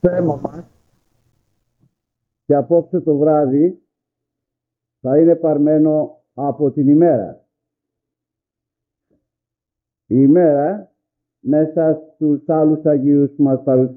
θέμα μας και απόψε το βράδυ θα είναι παρμένο από την ημέρα. Η ημέρα μέσα στους άλλους Αγίους που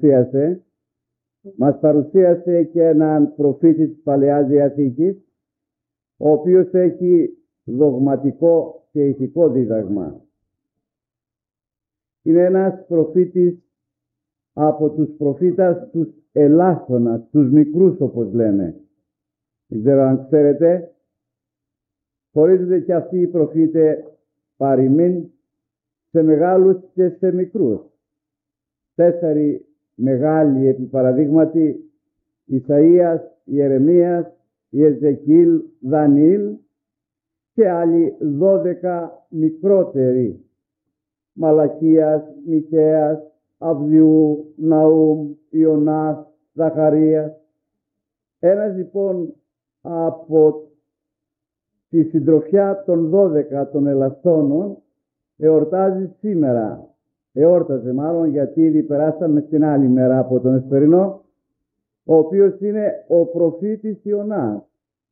μας παρουσίασε και έναν προφήτη της Παλαιάς Διαθήκης, ο οποίος έχει δογματικό και ηθικό δίδαγμα. Είναι ένας προφήτης από τους προφήτας τους ελάσσονα, τους μικρούς όπως λένε. Δεν ξέρω αν ξέρετε, χωρίζονται και αυτοί οι προφήτες παροιμήν σε μεγάλους και σε μικρούς. 4 μεγάλοι επί παραδείγματι, Ισαΐας, Ιερεμίας, Ιεζεκίλ, Δανιήλ και άλλοι 12 μικρότεροι, Μαλακίας, Μικαίας, Αβδιού, Ναούμ, Ιωνάς, Ζαχαρίας. Ένας λοιπόν από τη συντροφιά των 12 των ελασσόνων εορτάζει σήμερα. Εόρταζε μάλλον, γιατί ήδη περάσαμε στην άλλη μέρα από τον Εσπερινό, ο οποίος είναι ο προφήτης Ιωνάς.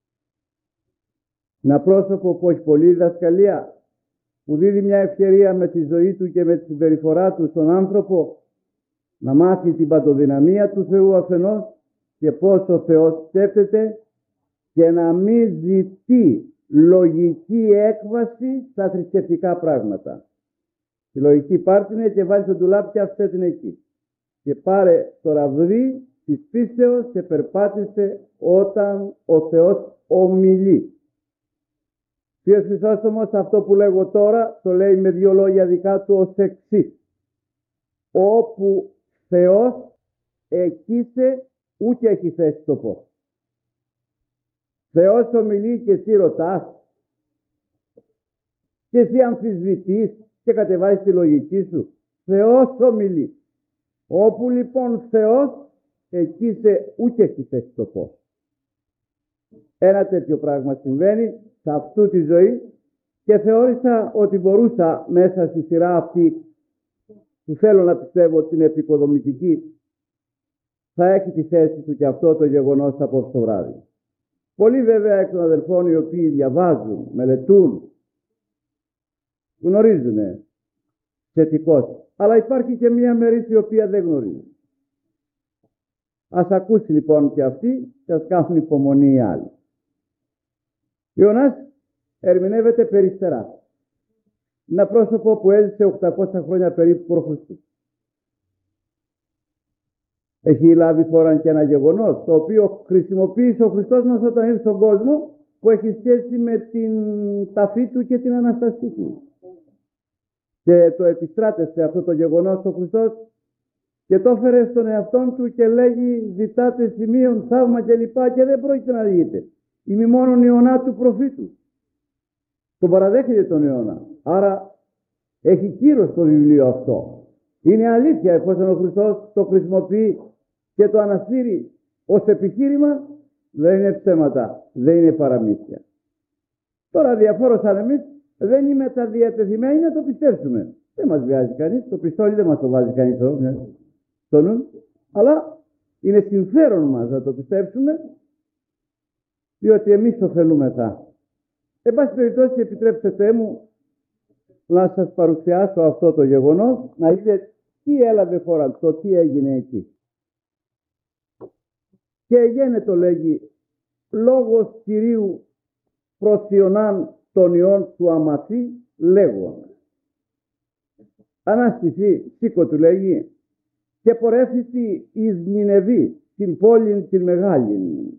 Ένα πρόσωπο που έχει πολλή διδασκαλία, που δίδει μια ευκαιρία με τη ζωή του και με τη συμπεριφορά του στον άνθρωπο να μάθει την παντοδυναμία του Θεού αφενός και πώς ο Θεός σκέφτεται, και να μην ζητεί λογική έκβαση στα θρησκευτικά πράγματα. Η λογική πάρτινε και βάλει στο ντουλάπι και άφησε την εκεί. Και πάρε το ραβδί της πίστεως και περπάτησε όταν ο Θεός ομιλεί. Κύριος Χρυσόστομος αυτό που λέγω τώρα το λέει με 2 λόγια δικά του ως εξής. Όπου Θεός εκείσε ούτε έχει θέση το πώς. Θεός ομιλεί και εσύ ρωτάς και εσύ αμφισβητείς και κατεβάζεις τη λογική σου. Θεός ομιλεί. Όπου λοιπόν Θεός εκείσε ούτε έχει θέση το πώς. Ένα τέτοιο πράγμα συμβαίνει σε αυτού τη ζωή και θεώρησα ότι μπορούσα μέσα στη σειρά αυτή που θέλω να πιστεύω ότι είναι επικοδομητική, θα έχει τη θέση του και αυτό το γεγονός απόψε το βράδυ. Πολλοί βέβαια εκ των αδελφών οι οποίοι διαβάζουν, μελετούν, γνωρίζουν θετικώς, αλλά υπάρχει και μία μερίδα η οποία δεν γνωρίζει. Ας ακούσει λοιπόν και αυτοί και ας κάνουν υπομονή οι άλλοι. Ιωνάς ερμηνεύεται περιστερά. Είναι ένα πρόσωπο που έζησε 800 χρόνια περίπου π.Χ. Έχει λάβει χώρα και ένα γεγονός το οποίο χρησιμοποίησε ο Χριστός μας όταν ήρθε στον κόσμο, που έχει σχέση με την ταφή του και την Αναστασή του. Και το επιστράτευσε αυτό το γεγονός ο Χριστός και το έφερε στον εαυτόν του και λέγει: ζητάτε σημείων, θαύμα κλπ. Και δεν πρόκειται να δείτε. Είμαι μόνον Ιωνά του προφήτου. Τον παραδέχεται τον Ιωνά. Άρα έχει κύρος το βιβλίο αυτό. Είναι αλήθεια, εφόσον ο Χριστός το χρησιμοποιεί και το αναστήρει ως επιχείρημα, δεν είναι ψέματα, δεν είναι παραμύθια. Τώρα διαφόρος αν εμείς δεν είμαστε διατεθειμένοι να το πιστέψουμε. Δεν μας βιάζει κανείς, το πιστόλι δεν μας το βάζει κανείς στο νου, αλλά είναι συμφέρον μας να το πιστέψουμε, διότι εμείς το θέλουμεθα. Εν πάση περιπτώσει, επιτρέψτε μου να σας παρουσιάσω αυτό το γεγονός, να δείτε τι έλαβε χώρα, το τι έγινε εκεί. Και γένετο λέγει, λόγος Κυρίου προς Ιωνάν των ιών του Αμαθή λέγον. Ανάστηθη, σήκω του λέγει, και πορεύθη εις Νινεβή, την πόλην την μεγάλην.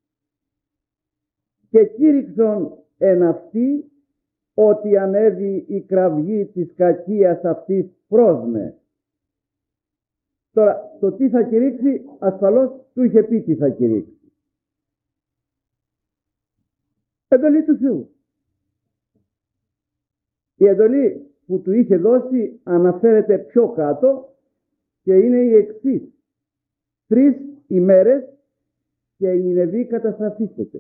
Και κήρυξον εν αυτή, ότι ανέβη η κραυγή της κακίας αυτής προς με. Τώρα, το τι θα κηρύξει, ασφαλώς του είχε πει τι θα κηρύξει. Εντολή του Θεού. Η εντολή που του είχε δώσει αναφέρεται πιο κάτω και είναι η εξής. 3 ημέρες και η Νινεβή καταστραφίστεται.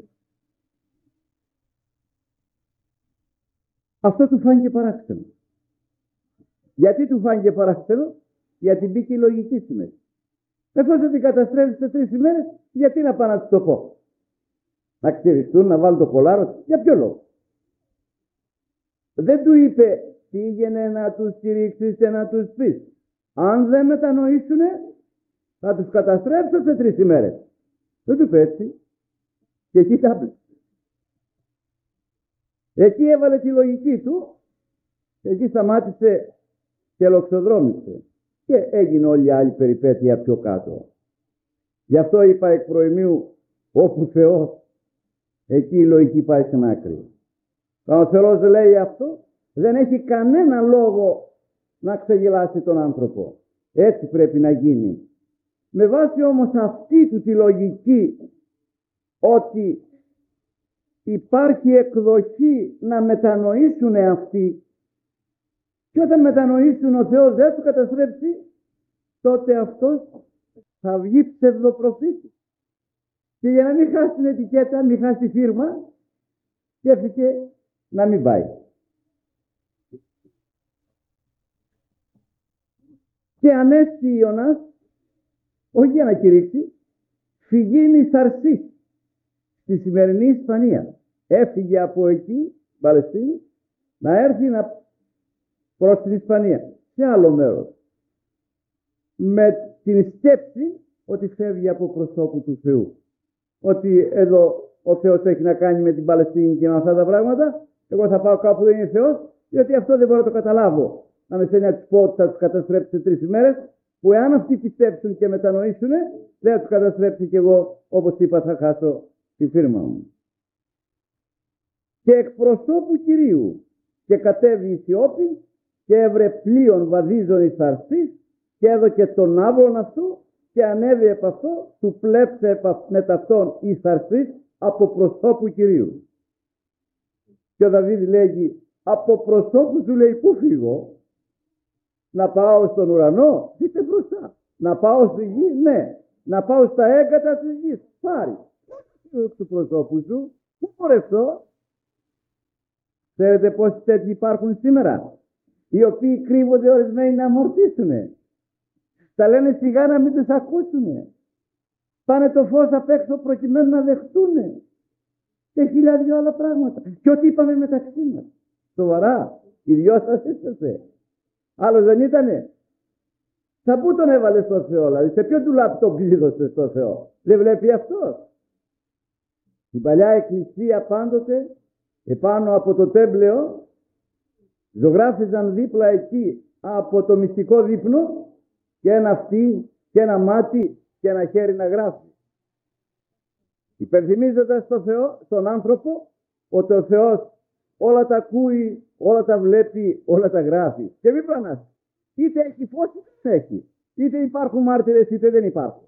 Αυτό του φάνηκε παράξενο. Γιατί του φάνηκε παράξενο? Γιατί μπήκε η λογική στη μέση. Εφόσον την καταστρέφει σε 3 ημέρες, γιατί να πάω να του το πω? Να ξυριστούν, να βάλουν το κολάρο, για ποιο λόγο? Δεν του είπε πήγαινε να τους στηρίξεις και να τους πεις αν δεν μετανοήσουνε θα τους καταστρέψω σε 3 ημέρες. Δεν του είπε έτσι. Και εκεί τα έπληξε. Εκεί έβαλε τη λογική του, εκεί σταμάτησε και λοξοδρόμησε και έγινε όλη η άλλη περιπέτεια πιο κάτω. Γι' αυτό είπα εκ προημίου, όπου Θεός, εκεί η λογική πάει στην άκρη. Όταν ο Θεός λέει αυτό, δεν έχει κανένα λόγο να ξεγελάσει τον άνθρωπο. Έτσι πρέπει να γίνει. Με βάση όμως αυτή του τη λογική ότι υπάρχει εκδοχή να μετανοήσουν αυτοί και όταν μετανοήσουν ο Θεός δεν του καταστρέψει, τότε αυτός θα βγει ψευδοπροφήτης. Και για να μην χάσει την ετικέτα, μην χάσει τη φίρμα, σκέφτηκε να μην πάει. Και ανέστη Ιωνάς, όχι για να κηρύξει, φυγήνει Σαρσής στη σημερινή Ισπανία. Έφυγε από εκεί, Παλαιστίνη, να έρθει προς την Ισπανία, σε άλλο μέρος. Με την σκέψη ότι φεύγει από προσώπου του Θεού. Ότι εδώ ο Θεός έχει να κάνει με την Παλαιστίνη και με αυτά τα πράγματα, εγώ θα πάω κάπου που δεν είναι Θεός, διότι αυτό δεν μπορώ να το καταλάβω. Να με στέλνει να τους πω ότι θα τους καταστρέψει σε 3 ημέρες, που εάν αυτοί πιστέψουν και μετανοήσουν, δεν θα τους καταστρέψει και εγώ, όπως είπα, θα χάσω τη φίρμα μου. Και εκ προσώπου Κυρίου και κατέβη η Σιώπη και έβρε πλοίον βαδίζον εις Σαρσής και έδωκε τον άβρον αυτού και ανέβη επ' αυτό, του πλέψε με ταυτόν εις Σαρσής από προσώπου Κυρίου. Και ο Δαβίδ λέγει, από προσώπου του λέει, πού φύγω? Να πάω στον ουρανό? Είστε μπροστά. Να πάω στη γη? Ναι. Να πάω στα έγκατα της γης? Πάρει. Του προσώπου σου, πού πορευτώ? Ξέρετε πόσοι τέτοιοι υπάρχουν σήμερα, οι οποίοι κρύβονται ορισμένοι να αμορφήσουνε. Τα λένε σιγά να μην τους ακούσουνε. Πάνε το φως απ' έξω προκειμένου να δεχτούνε. Και χιλιάδια άλλα πράγματα. Και ό,τι είπαμε μεταξύ μας. Σοβαρά, οι δυο σας είσαστε. Άλλος δεν ήτανε? Θα πού τον έβαλε στο Θεό, δηλαδή σε ποιο ντουλάπι τον κλείδωσε στο Θεό? Δεν βλέπει αυτός? Στην παλιά εκκλησία πάντοτε επάνω από το τέμπλεο ζωγράφιζαν δίπλα εκεί από το μυστικό δείπνο και ένα αυτί και ένα μάτι και ένα χέρι να γράφει, υπενθυμίζοντας στο Θεό, στον άνθρωπο, ότι ο Θεός όλα τα ακούει, όλα τα βλέπει, όλα τα γράφει. Και μην πλανάς, είτε έχει φως είτε δεν έχει, είτε υπάρχουν μάρτυρες είτε δεν υπάρχουν.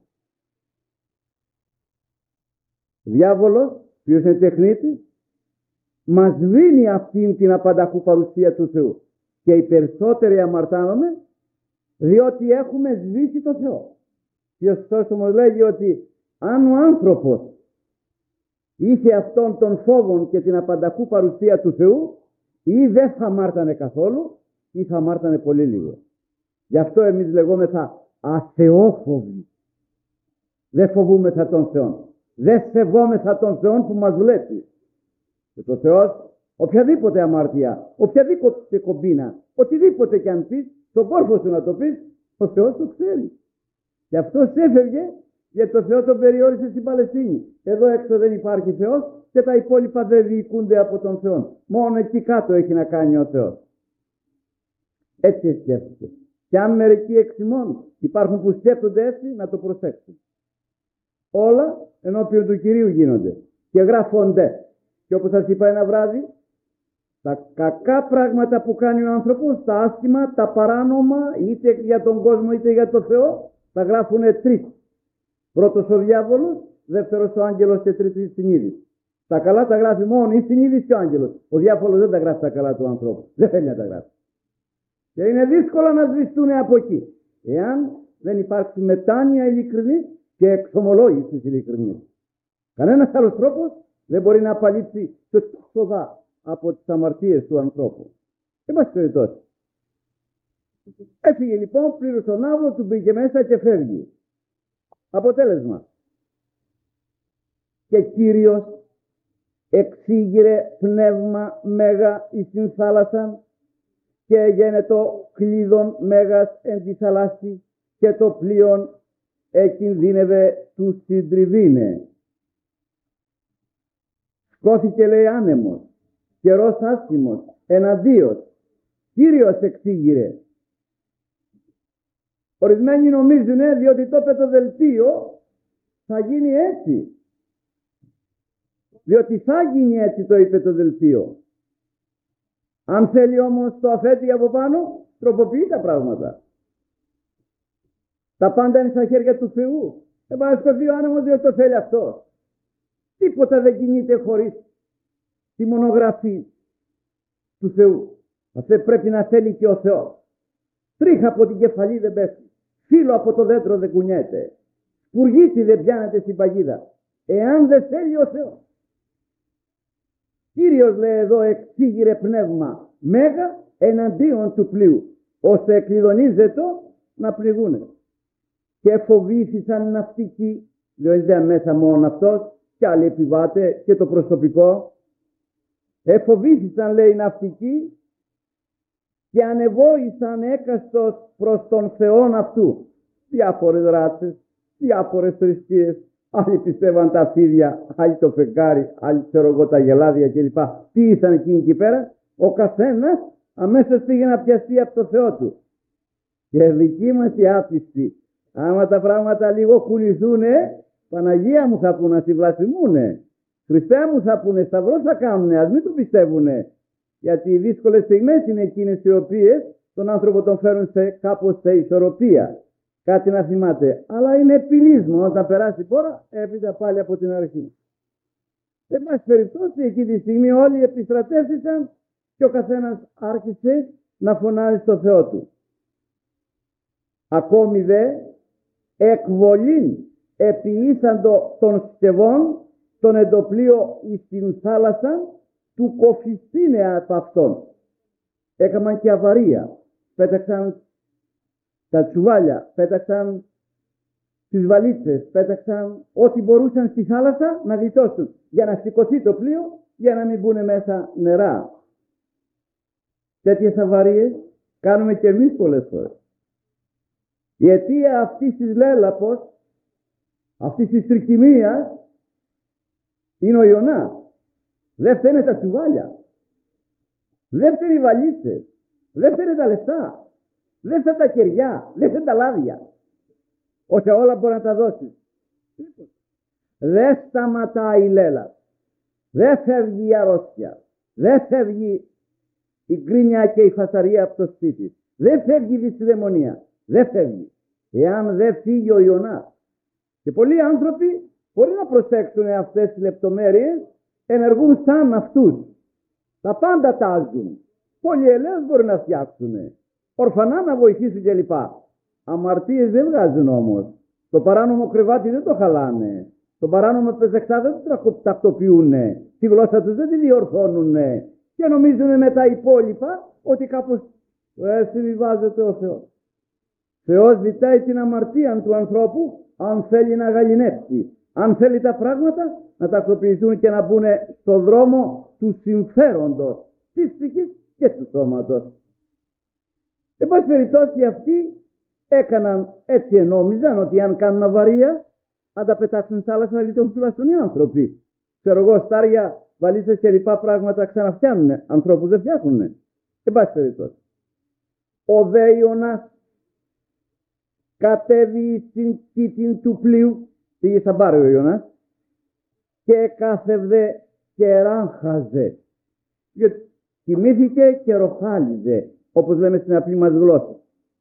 Ο διάβολος, ποιος είναι τεχνίτης, μας δίνει αυτήν την απανταχού παρουσία του Θεού. Και οι περισσότεροι αμαρτάνομαι διότι έχουμε σβήσει το Θεό. Και ο Χριστός λέγει ότι αν ο άνθρωπος είχε αυτόν τον φόβο και την απανταχού παρουσία του Θεού, ή δεν θα αμάρτανε καθόλου ή θα αμάρτανε πολύ λίγο. Γι' αυτό εμείς λεγόμεθα αθεόφοβοι. Δεν φοβούμεθα τον Θεό. Δεν σεβόμεθα τον Θεό που μας βλέπει. Και το Θεός, οποιαδήποτε αμαρτία, οποιαδήποτε κομπίνα, οτιδήποτε κι αν πεις, στον κόρφο σου να το πεις, ο Θεός το ξέρει. Και αυτός έφευγε γιατί το Θεό τον περιόρισε στην Παλαιστίνη. Εδώ έξω δεν υπάρχει Θεός και τα υπόλοιπα δεν διοικούνται από τον Θεό. Μόνο εκεί κάτω έχει να κάνει ο Θεός. Έτσι σκέφτεται. Και αν μερικοί εξημών υπάρχουν που σκέφτονται έτσι, να το προσέξουν. Όλα ενώπιον του Κυρίου γίνονται και γράφονται. Και όπως σας είπα ένα βράδυ, τα κακά πράγματα που κάνει ο άνθρωπος, τα άσχημα, τα παράνομα, είτε για τον κόσμο είτε για τον Θεό, τα γράφουν 3. Πρώτος ο διάβολος, δεύτερος ο άγγελος και τρίτος η συνείδηση. Τα καλά τα γράφει μόνο η συνείδηση και ο άγγελος. Ο διάβολος δεν τα γράφει τα καλά του ανθρώπου. Δεν θέλει να τα γράφει. Και είναι δύσκολο να σβηστούν από εκεί, εάν δεν υπάρξει μετάνοια ειλικρινή και εξομολόγηση ειλικρινής. Κανένας άλλος τρόπος δεν μπορεί να απαλείψει το τόξοδα από τις αμαρτίες του ανθρώπου. Δεν πάση περιπτώσει. Έφυγε λοιπόν, πλήρωσε τον άβρο, του μπήκε μέσα και φεύγει. Αποτέλεσμα. Και Κύριος εξήγηρε πνεύμα μέγα εις την θάλασσαν και γένετο κλείδων μέγας εν τη θαλάσσι και το πλοίον εκινδύνευε του συντριβήνε. Σκόθηκε, λέει, άνεμος, καιρός άσχημος, εναντίος. Κύριος εξήγηρε. Ορισμένοι νομίζουν, διότι το είπε το δελτίο, θα γίνει έτσι. Διότι θα γίνει έτσι, το είπε το δελτίο. Αν θέλει όμως το αφέτη από πάνω, τροποποιεί τα πράγματα. Τα πάντα είναι στα χέρια του Θεού. Δεν πάει στο δύο άνεμος, διότι το θέλει αυτό. Τίποτα δεν κινείται χωρίς τη μονογραφή του Θεού. Αυτό πρέπει να θέλει και ο Θεός. Τρίχα από την κεφαλή δεν πέφτει. Φύλλο από το δέντρο δεν κουνιέται. Σπουργίτη δεν πιάνεται στην παγίδα. Εάν δεν θέλει ο Θεός. Κύριος, λέει εδώ, εξήγηρε πνεύμα μέγα εναντίον του πλοίου, ώστε εκκλειδονίζεται να πληγούνε. Και φοβήθησαν οι ναυτικοί, δηλαδή δεν μέσα μόνο αυτός, και άλλοι επιβάτες και το προσωπικό. Εφοβήθησαν, λέει, οι ναυτικοί και ανεβόησαν έκαστος προς τον Θεόν αυτού. Διάφορες ράτσες, διάφορες θρησκείες. Άλλοι πιστεύαν τα φίδια, άλλοι το φεγγάρι, άλλοι ξέρω εγώ τα γελάδια κλπ. Τι ήσαν εκείνοι εκεί πέρα? Ο καθένας αμέσως πήγε να πιαστεί από το Θεό του. Και δική μας η άπιστη, άμα τα πράγματα λίγο κουληθούνε, Παναγία μου θα πούνε, να τη βλασφημούνε. Χριστέ μου θα πούνε, σταυρό θα κάνουνε, ας μην το πιστεύουνε. Γιατί οι δύσκολες στιγμές είναι εκείνες οι οποίες τον άνθρωπο τον φέρουν κάπως σε ισορροπία. Κάτι να θυμάται. Αλλά είναι επιλύσμα. Όταν περάσει η πόρα, έπειτα πάλι από την αρχή. Σε πάση περιπτώσει, εκεί τη στιγμή όλοι επιστρατεύτηκαν και ο καθένας άρχισε να φωνάζει στο Θεό του. Ακόμη δε εκβολήν επιήσαντο των σκευών τον εντοπλίο στην θάλασσα του κοφιστήνεα από αυτόν. Έκαναν και αβαρία. Πέταξαν τα τσουβάλια, πέταξαν τις βαλίτσες, πέταξαν ό,τι μπορούσαν στη θάλασσα να γλιτώσουν για να σηκωθεί το πλοίο, για να μην μπουν μέσα νερά. Τέτοιες αβαρίες κάνουμε και εμείς πολλές φορές. Η αιτία αυτής της λέλαπος, αυτής της τρικυμίας, είναι ο Ιωνάς. Δεν φταίνε τα τσουβάλια, δεν φταίνε οι βαλίτσες, δεν φταίνε τα λεφτά. Δεν θα τα κεριά, δεν θα τα λάδια. Ώστε όλα μπορεί να τα δώσει. Δεν σταματάει η λέλα. Δεν φεύγει η αρρώστια. Δεν φεύγει η γκρίνια και η φασαρία από το σπίτι. Δεν φεύγει η δυσιδαιμονία. Δεν φεύγει. Εάν δεν φύγει ο Ιωνάς. Και πολλοί άνθρωποι, μπορεί να προσέξουν αυτές τις λεπτομέρειες, ενεργούν σαν αυτούς. Τα πάντα τάζουν. Πολλοί ελαιές μπορεί να φτιάξουν. Ορφανά να βοηθήσουν κλπ. Αμαρτίες δεν βγάζουν όμως. Το παράνομο κρεβάτι δεν το χαλάνε. Το παράνομο πεζεκτά δεν το τακτοποιούν. Τη γλώσσα τους δεν τη διορθώνουν. Και νομίζουν με τα υπόλοιπα ότι κάπως συμβιβάζεται ο Θεός. Θεός ζητάει την αμαρτία του ανθρώπου αν θέλει να γαληνέψει. Αν θέλει τα πράγματα να τακτοποιηθούν και να μπουν στον δρόμο του συμφέροντος της ψυχής και του σώματος. Εν πάση περιπτώσει αυτοί έκαναν έτσι, νόμιζαν ότι αν κάνουν αβαρία, αν τα πετάξουν στη θάλασσα, να λειτουργούν τουλάχιστον οι άνθρωποι. Ξέρω εγώ, στάρια, βαλίτσες και λοιπά πράγματα ξαναφτιάνουνε. Ανθρώπους δεν φτιάχνουνε. Εν πάση περιπτώσει. Ο δε Ιωνάς κατέβη στην κήτην του πλοίου, πήγε στα μπάρε ο Ιωνάς, και κάθευδε και ράχαζε. Γιατί κοιμήθηκε και ροχάλιζε, όπως λέμε στην απλή μας γλώσσα.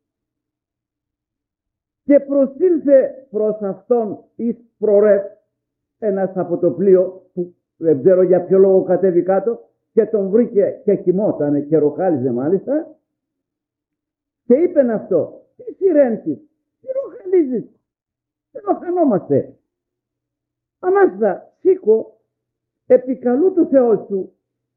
Και προσήλθε προς αυτόν εις προρεύ ένας από το πλοίο, που δεν ξέρω για ποιο λόγο κατέβη κάτω, και τον βρήκε και κοιμότανε και ροχάλιζε μάλιστα, και είπεν αυτό, τι σιρένκεις, τι ροχαλίζεις, δεν ροχανόμαστε. Ανάστα, σήκω, επικαλού του Θεός σου,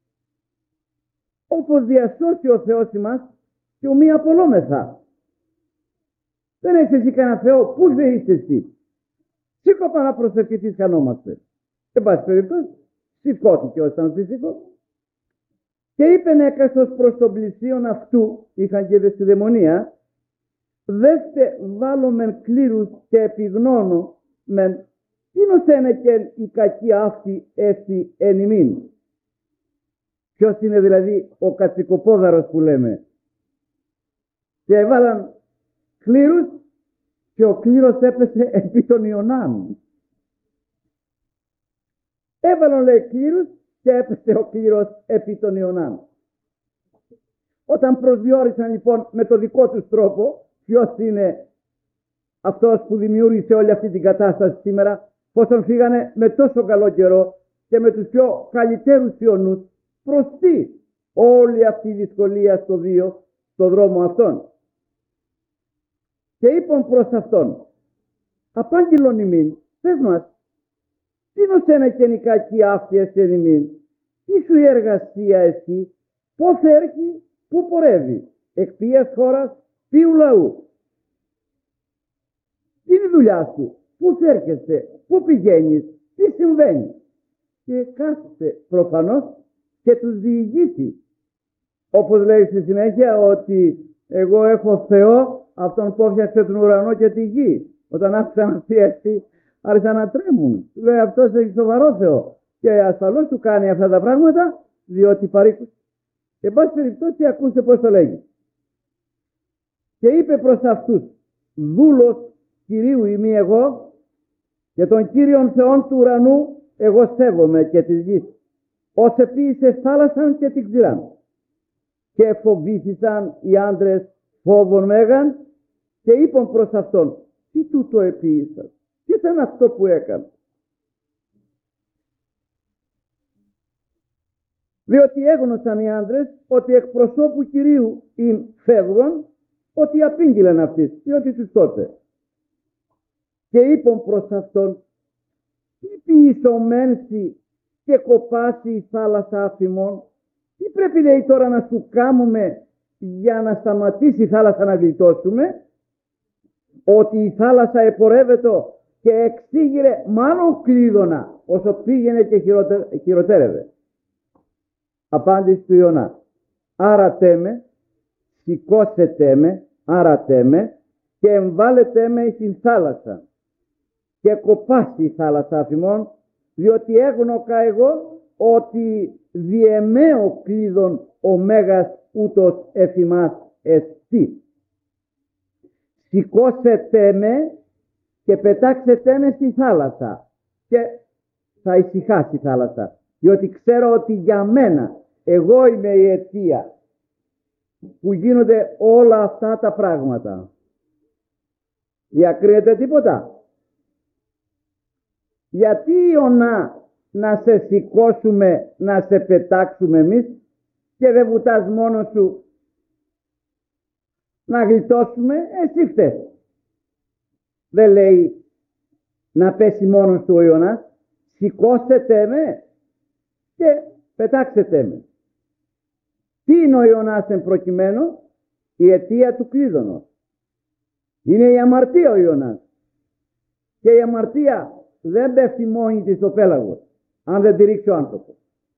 όπως διασώσει ο Θεός ημάς και ομοίη απολόμεθα. Δεν έχεις εσύ κανένα Θεό, πού δεν είσαι εσύ. Σήκωπα να προσευχηθείς, χανόμαστε. Εν πάση περιπτώσει, σηκώθηκε όταν φυσικό και είπεν έκαστος προς τον πλησίον αυτού, είχαν και δαιμονία, δέστε βάλομεν κλήρους και επιγνώνω μεν, τίνος είναι και η κακή αυτή έφτη εν ημίν. Ποιος είναι δηλαδή ο κατσικοπόδαρος που λέμε? Και έβαλαν κλήρους και ο κλήρος έπεσε επί των Ιωνάν. Έβαλαν, λέει, κλήρους και έπεσε ο κλήρος επί των Ιωνάν. Όταν προσδιορίσαν λοιπόν με το δικό τους τρόπο ποιος είναι αυτός που δημιούργησε όλη αυτή την κατάσταση σήμερα, πόσον φύγανε με τόσο καλό καιρό και με τους πιο καλύτερους Ιωνούς, προς τι όλη αυτή η δυσκολία στο δρόμο αυτόν? Και είπαν προς αυτόν, απάγγελον ημίν, πες μας, τίνος είναι και η κακή αυτή εσέν ημίν, τι σου η εργασία εσύ, πώς έρχει, πού πορεύει, εκ ποιας χώρας, ποιου λαού? Τι είναι η δουλειά σου, πού έρχεσαι, πού πηγαίνεις, τι συμβαίνει? Και κάθεται προφανώς και τους διηγήσει, όπως λέει στη συνέχεια, ότι εγώ έχω Θεό, αυτόν που έφτιαξε τον ουρανό και τη γη. Όταν άκουσαν αυτή έτσι, άρχισαν να τρέμουν. Του λέει, αυτός έχει σοβαρό Θεό και ασφαλώς του κάνει αυτά τα πράγματα, διότι παρήκουσε. Εν πάση περιπτώσει, ακούστε πώς το λέγει. Και είπε προς αυτούς, δούλος Κυρίου είμαι εγώ και τον Κύριον Θεόν του ουρανού εγώ σέβομαι και της γης, ως επίησε θάλασσαν και την ξηράν. Και φοβήθησαν οι άντρες φόβων μέγαν και είπαν προς αυτόν, τι τούτο επίησαν, τι ήταν αυτό που έκανε? Διότι έγνωσαν οι άντρες ότι εκ προσώπου Κυρίου φεύγουν, ότι απήγγειλαν αυτοί, διότι τους τότε. Και είπαν προς αυτόν, τι ποιησομένσι και κοπάσει η θάλασσα αφημών, τι πρέπει, λέει, τώρα να σου κάνουμε για να σταματήσει η θάλασσα να γλιτώσουμε? Ότι η θάλασσα επορεύεται και εξήγηρε μάλλον κλείδωνα όσο πήγαινε και χειροτέρευε. Απάντηση του Ιωνά, άρα τέμε, σηκώσετε με, άρα τέμε και εμβάλλετε με στην θάλασσα και κοπάσει η θάλασσα αφημών, διότι έγνωκα εγώ ότι διεμέω κλείδων ο μέγας ούτως εφημάς εστί. Σηκώσετε με και πετάξετε με στη θάλασσα και θα ησυχάσει η θάλασσα, διότι ξέρω ότι για μένα εγώ είμαι η αιτία που γίνονται όλα αυτά τα πράγματα. Διακρίνεται τίποτα? Γιατί Ιωνά να σε σηκώσουμε, να σε πετάξουμε εμείς και δεν βουτάς μόνος σου να γλιτώσουμε? Εσύ φταίς. Δεν λέει να πέσει μόνος του ο Ιωνάς, σηκώσετε με και πετάξετε με. Τι είναι ο Ιωνάς εν προκειμένου? Η αιτία του κλείδωνος. Είναι η αμαρτία ο Ιωνάς. Και η αμαρτία δεν πέφτει μόνη της στο πέλαγος, αν δεν τη ρίξει ο άνθρωπος.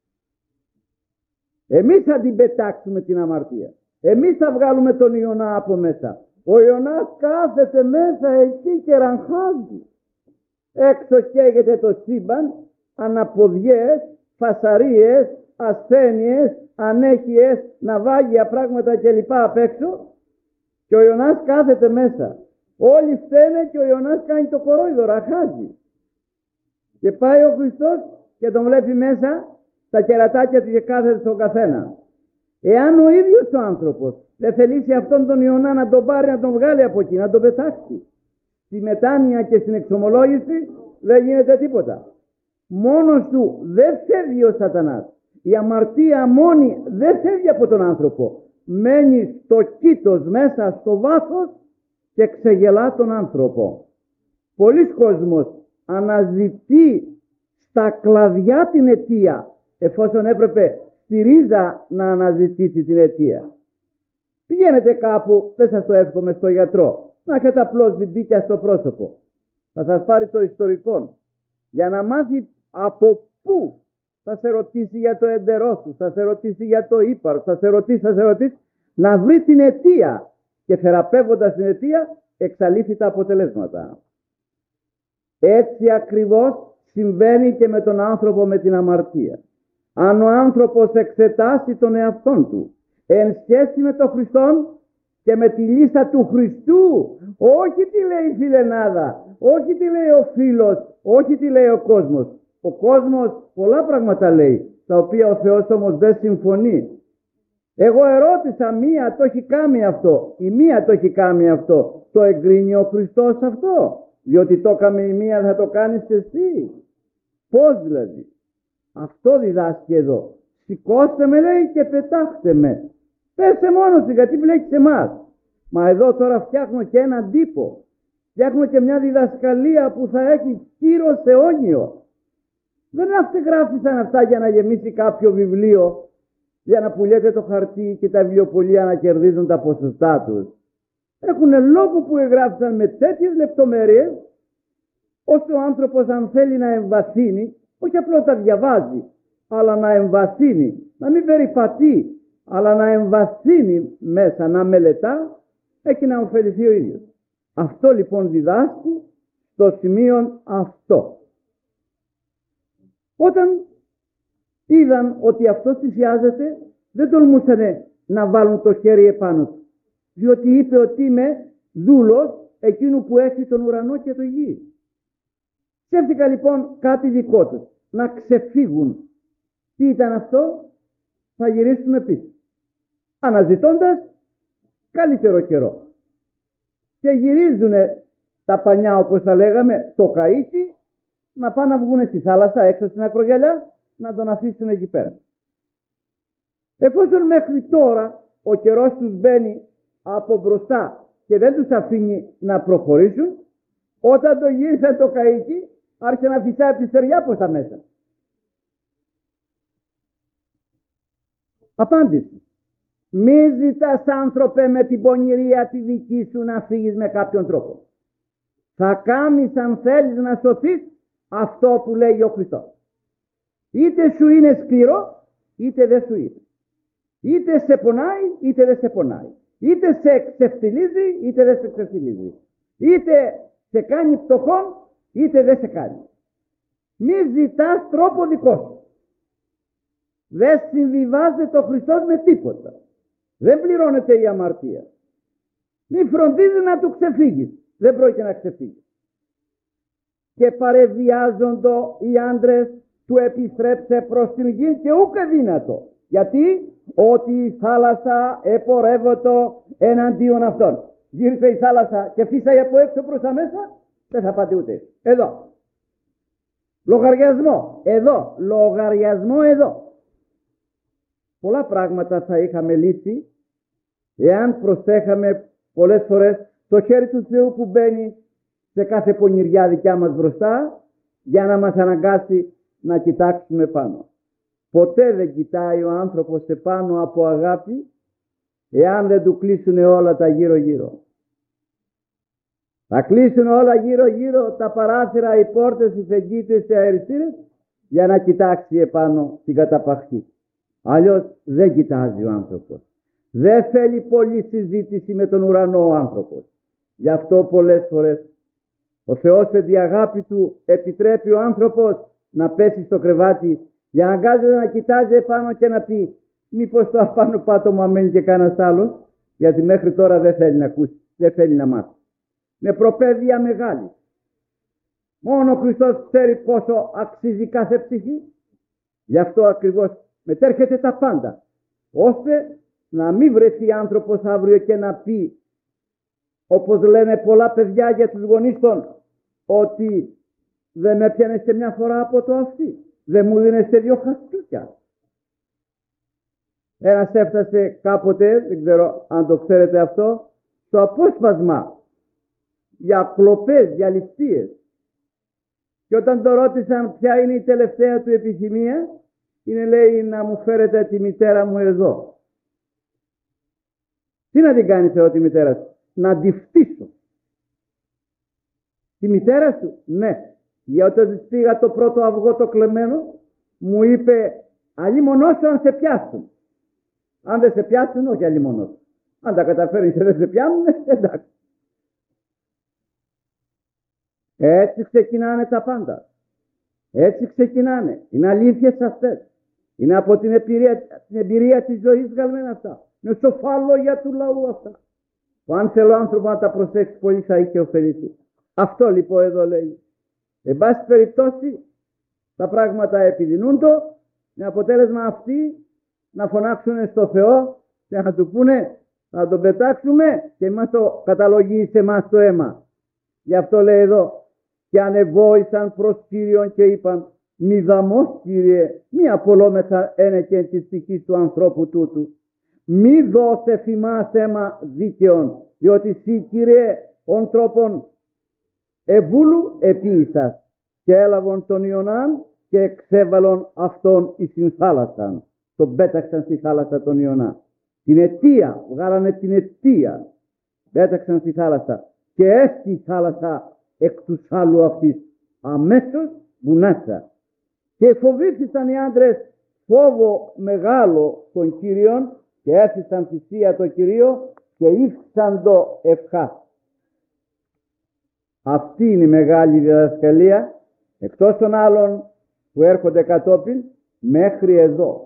Εμείς θα την πετάξουμε την αμαρτία. Εμείς θα βγάλουμε τον Ιωνά από μέσα. Ο Ιωνάς κάθεται μέσα εκεί και ραγχάζει. Έξω καίγεται το σύμπαν, αναποδιές, φασαρίες, ασθένειες, ανέχειες, ναυάγια, πράγματα κλπ. Απ' έξω, και ο Ιωνάς κάθεται μέσα. Όλοι φταίνε και ο Ιωνάς κάνει το κορόιδο, ραχάζει. Και πάει ο Χριστός και τον βλέπει μέσα, τα κερατάκια του και κάθεται στον καθένα. Εάν ο ίδιος ο άνθρωπος δεν θελήσει αυτόν τον Ιωνά να τον πάρει, να τον βγάλει από εκεί, να τον πετάξει, στη μετάνοια και στην εξομολόγηση δεν γίνεται τίποτα. Μόνος του δεν φεύγει ο σατανάς. Η αμαρτία μόνη δεν φεύγει από τον άνθρωπο. Μένει στο κήτος μέσα στο βάθος και ξεγελά τον άνθρωπο. Πολλοί κόσμος αναζητεί στα κλαδιά την αιτία, εφόσον έπρεπε στη ρίζα να αναζητήσει την αιτία. Πηγαίνετε κάπου, δεν σας το εύχομαι, στο γιατρό, να έχετε απλώς βιντίκια στο πρόσωπο. Θα σας πάρει το ιστορικό. Για να μάθει από πού θα σε ρωτήσει για το εντερό σου, θα σε ρωτήσει για το ύπαρ, θα σε ρωτήσει, να βρει την αιτία και θεραπεύοντας την αιτία εξαλείφει τα αποτελέσματα. Έτσι ακριβώς συμβαίνει και με τον άνθρωπο με την αμαρτία. Αν ο άνθρωπος εξετάσει τον εαυτόν του εν σχέση με τον Χριστόν και με τη λίστα του Χριστού, όχι τι λέει η φιλενάδα, όχι τι λέει ο φίλος, όχι τι λέει ο κόσμος. Ο κόσμος πολλά πράγματα λέει, τα οποία ο Θεός όμως δεν συμφωνεί. Εγώ ερώτησα, μία το έχει κάνει αυτό, η μία το έχει κάνει αυτό. Το εγκρίνει ο Χριστός αυτό, διότι το έκαμε η μία, θα το κάνεις και εσύ. Πώς δηλαδή? Αυτό διδάσκει εδώ. Σηκώστε με λέει και πετάχτε με. Πέστε μόνος σου, γιατί μπλέκεις εμάς. Μα εδώ τώρα φτιάχνω και έναν τύπο. Φτιάχνω και μια διδασκαλία που θα έχει κύρος αιώνιο. Δεν γράφησαν αυτά για να γεμίσει κάποιο βιβλίο, για να πουλιέται το χαρτί και τα βιβλιοπωλεία να κερδίζουν τα ποσοστά τους. Έχουν λόγο που εγγράφησαν με τέτοιες λεπτομέρειες, ώστε ο άνθρωπος αν θέλει να εμβαθύνει, όχι απλώς τα διαβάζει, αλλά να εμβαθύνει, να μην περιπατεί, αλλά να εμβαθύνει μέσα, να μελετά, έχει να ωφεληθεί ο ίδιος. Αυτό λοιπόν διδάσκει στο σημείο αυτό. Όταν είδαν ότι αυτός θυσιάζεται, δεν τολμούσανε να βάλουν το χέρι επάνω του, διότι είπε ότι είμαι δούλος εκείνου που έχει τον ουρανό και το γη. Σκέφτηκα λοιπόν κάτι δικό τους, να ξεφύγουν. Τι ήταν αυτό? Θα γυρίσουμε πίσω, αναζητώντας καλύτερο καιρό. Και γυρίζουνε τα πανιά, όπως τα λέγαμε, το καΐκι, να πάνε να βγουν στη θάλασσα έξω στην ακρογιαλιά, να τον αφήσουν εκεί πέρα. Εφόσον μέχρι τώρα ο καιρός τους μπαίνει από μπροστά και δεν τους αφήνει να προχωρήσουν, όταν το γύρισαν το καΐκι, άρχισε να φυσάει από τη στεριά προς τα μέσα. Απάντηση. Μη ζητάς, άνθρωπε, με την πονηρία τη δική σου να φύγεις με κάποιον τρόπο. Θα κάνεις, αν θέλεις να σωθείς, αυτό που λέει ο Χριστός. Είτε σου είναι σκληρό, είτε δεν σου είναι. Είτε σε πονάει, είτε δεν σε πονάει. Είτε σε ξεφτιλίζει, είτε δεν σε ξεφτιλίζει. Είτε σε κάνει φτωχόν, είτε δεν σε κάνει. Μη ζητάς τρόπο δικό σου. Δεν συμβιβάζεται ο Χριστός με τίποτα. Δεν πληρώνεται η αμαρτία. Μη φροντίζει να του ξεφύγεις. Δεν πρόκειται να ξεφύγεις. Και παρεβιάζοντο οι άντρες του επιστρέψε προς την γη και ούκε δύνατο. Γιατί? Ότι η θάλασσα επορεύωτο εναντίον αυτών. Γύρισε η θάλασσα και φύσαγε από έξω προς τα μέσα, δεν θα πάτε ούτε. Εδώ. Λογαριασμό. Εδώ. Λογαριασμό εδώ. Πολλά πράγματα θα είχαμε λύσει εάν προσέχαμε πολλές φορές το χέρι του Θεού που μπαίνει σε κάθε πονηριά δικιά μας μπροστά για να μας αναγκάσει να κοιτάξουμε πάνω. Ποτέ δεν κοιτάει ο άνθρωπος επάνω από αγάπη εάν δεν του κλείσουν όλα τα γύρω-γύρω. Θα κλείσουν όλα γύρω-γύρω τα παράθυρα, οι πόρτες, οι φεγγίτες, οι αεριστήρες για να κοιτάξει επάνω την καταπαχτή. Αλλιώς δεν κοιτάζει ο άνθρωπος. Δεν θέλει πολλή συζήτηση με τον ουρανό ο άνθρωπος. Γι' αυτό πολλές φορές ο Θεός σε διαγάπη του επιτρέπει ο άνθρωπος να πέσει στο κρεβάτι για να αγκάζεται να κοιτάζει επάνω και να πει μήπως το απάνω πάτωμα μένει και κανένας άλλος, γιατί μέχρι τώρα δεν θέλει να ακούσει, δεν θέλει να μάθει. Με προπαίδεια μεγάλη. Μόνο ο Χριστός ξέρει πόσο αξίζει κάθε ψυχή. Γι' αυτό ακριβώς μετέρχεται τα πάντα, ώστε να μην βρεθεί άνθρωπος αύριο και να πει, όπως λένε πολλά παιδιά για τους γονείς των, ότι δεν με πιάνες και μια φορά από το αυτί, δεν μου δίνες και 2 χαστούκια. Ένας έφτασε κάποτε, δεν ξέρω αν το ξέρετε αυτό, στο απόσπασμα για κλοπές, για ληστείες. Και όταν το ρώτησαν ποια είναι η τελευταία του επιθυμία, είναι, λέει, να μου φέρετε τη μητέρα μου εδώ. Τι να την κάνεις εδώ τη μητέρα σου? Να τη φτύσω. Τη μητέρα σου? Ναι. Γιατί όταν πήγα το πρώτο αυγό το κλεμμένο, μου είπε αλλήμονώσου αν σε πιάσουν. Αν δεν σε πιάσουν, όχι αλλήμονώσου. Αν τα καταφέρεις και δεν σε πιάνουν, εντάξει. Έτσι ξεκινάνε τα πάντα. Έτσι ξεκινάνε. Είναι αλήθειες αυτές. Είναι από την εμπειρία της ζωής βγαλμένα αυτά. Είναι σοφά λόγια του λαού αυτά. που αν θέλω άνθρωπο να τα προσέξει πολύ θα είχε ωφεληθεί. Αυτό λοιπόν εδώ λέει. Εν πάση περιπτώσει τα πράγματα επιδεινούνται με αποτέλεσμα αυτοί να φωνάξουν στο Θεό και να του πούνε να τον πετάξουμε και μας το καταλογεί σε εμάς το αίμα. Γι' αυτό λέει εδώ, και ανεβόησαν προς Κύριον και είπαν, μη δαμός Κύριε, μη απολόμεθα ένεκεν της ψυχής του ανθρώπου τούτου. Μη δώσε φημάς αίμα δίκαιον, διότι εσύ Κύριε ον τρόπον ευούλου επίησας και έλαβον τον Ιωνάν και εξέβαλον αυτόν εις την θάλασσαν. Τον πέταξαν στη θάλασσα τον Ιωνά. Την αιτία, βγάλανε την αιτία, πέταξαν στη θάλασσα και έστη η θάλασσα εκ του σάλου αυτής αμέσως βουνάσα. Και φοβήθησαν οι άντρες φόβο μεγάλο των Κύριων και έφυσαν θυσία το Κυρίο και ύφξαν το ευχά. Αυτή είναι η μεγάλη διδασκαλία, εκτός των άλλων που έρχονται κατόπιν, μέχρι εδώ.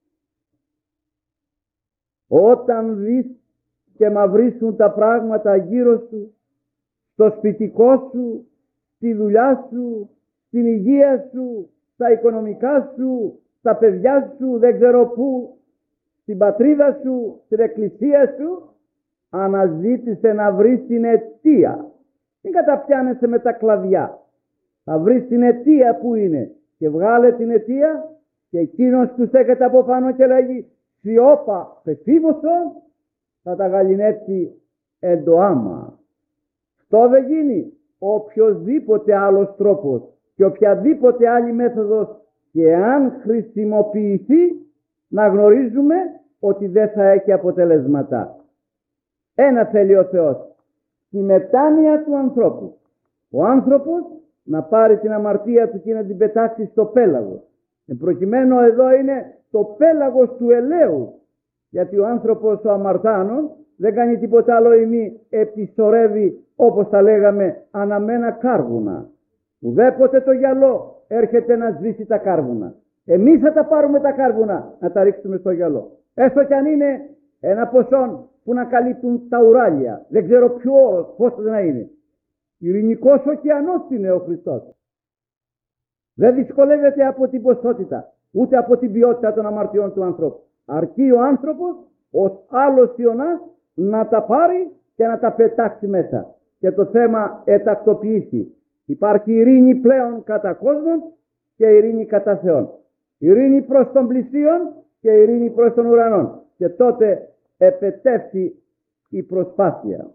Όταν δεις και μαυρίσουν τα πράγματα γύρω σου, στο σπιτικό σου, στη δουλειά σου, στην υγεία σου, στα οικονομικά σου, στα παιδιά σου, δεν ξέρω πού, στην πατρίδα σου, στην εκκλησία σου, αναζήτησε να βρεις την αιτία. Μην καταπιάνεσαι με τα κλαδιά. Θα βρεις την αιτία που είναι και βγάλε την αιτία και εκείνος που στέκεται από πάνω και λέγει σιώπα πεφήμωσον, θα τα γαλινέψει εν το άμα. Αυτό δεν γίνει. Οποιοδήποτε άλλος τρόπος και οποιαδήποτε άλλη μέθοδος και αν χρησιμοποιηθεί, να γνωρίζουμε ότι δεν θα έχει αποτελέσματα. Ένα θέλει ο Θεός, τη μετάνοια του ανθρώπου. Ο άνθρωπος να πάρει την αμαρτία του και να την πετάξει στο πέλαγος. Προκειμένου εδώ είναι το πέλαγος του ελαίου, γιατί ο άνθρωπος ο αμαρτάνων δεν κάνει τίποτα άλλο ή μη επισορεύει, όπως τα λέγαμε, αναμένα κάρβουνα. Ουδέποτε το γυαλό έρχεται να σβήσει τα κάρβουνα. Εμείς θα τα πάρουμε τα κάρβουνα να τα ρίξουμε στο γυαλό. Έστω κι αν είναι ένα ποσό που να καλύπτουν τα ουράλια. Δεν ξέρω ποιο όρος, πόσο να είναι. Ειρηνικός ωκεανός είναι ο Χριστός. Δεν δυσκολεύεται από την ποσότητα, ούτε από την ποιότητα των αμαρτιών του ανθρώπου. Αρκεί ο άνθρωπος ως άλλος Ιωνάς να τα πάρει και να τα πετάξει μέσα. Και το θέμα ετακτοποιήσει. Υπάρχει ειρήνη πλέον κατά κόσμον και ειρήνη κατά Θεόν. Ειρήνη προς τον πλησίον και ειρήνη προς τον ουρανόν. Και τότε επετεύχει η προσπάθεια.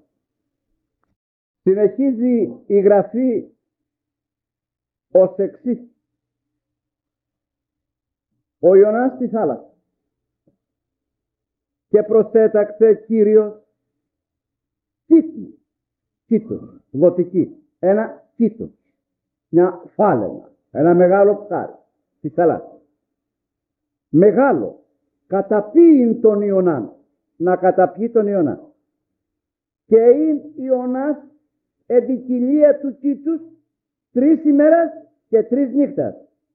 Συνεχίζει η Γραφή ως εξής. Ο Ιωνάς στη θάλασσα και προσέταξε Κύριος κήτος, δοτική, ένα κήτος, μια φάλαινα, ένα μεγάλο ψάρι στη θάλασσα. Μεγάλο, καταπίειν τον Ιωνάν, να καταπιεί τον Ιωνά. Και είναι Ιωνάς επικοιλία του κήτους 3 ημέρας και 3 νύχτας.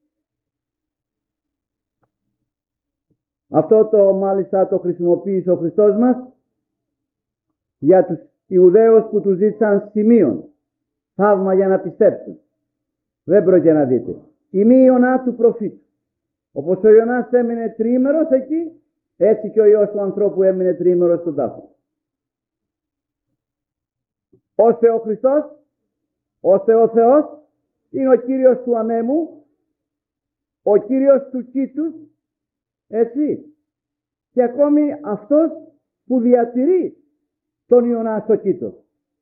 Αυτό το μάλιστα το χρησιμοποίησε ο Χριστός μας για τους Ιουδαίους που του ζήτησαν σημείων, θαύμα για να πιστέψουν. Δεν πρόκειται να δείτε. Η μη Ιωνά του προφήτου. Όπως ο Ιωνάς έμεινε 3 εκεί, έτσι και ο Υιός του ανθρώπου έμεινε 3 στον τάφο. Ώστε ο Χριστός, ώστε ο Θεός είναι ο Κύριος του ανέμου, ο Κύριος του κήτους, έτσι, και ακόμη αυτός που διατηρεί τον Ιωνά στο κήτος.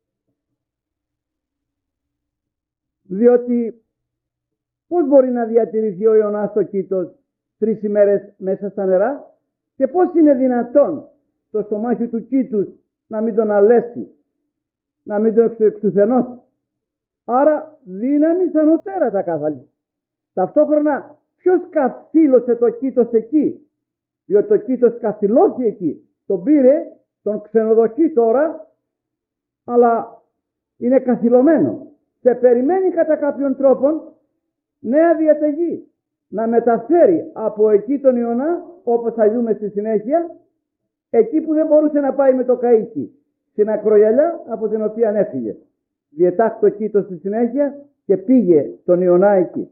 Διότι πώς μπορεί να διατηρηθεί ο Ιωνάς στο κήτος 3 ημέρες μέσα στα νερά και πώς είναι δυνατόν το στομάχι του κήτους να μην τον αλέσει, να μην τον εξουθενώσει. Άρα δύναμη ανωτέρα καθαλή. Ταυτόχρονα ποιος καθήλωσε το κήτος εκεί, διότι το κήτος καθυλώθηκε εκεί. Τον πήρε, τον ξενοδοχεί τώρα, αλλά είναι καθυλωμένο και περιμένει κατά κάποιον τρόπο νέα διαταγή να μεταφέρει από εκεί τον Ιωνά, όπως θα δούμε στη συνέχεια, εκεί που δεν μπορούσε να πάει με το καΐκι, στην ακρογιαλιά από την οποία έφυγε. Διετάχθη το κήτος στη συνέχεια και πήγε τον Ιωνά εκεί.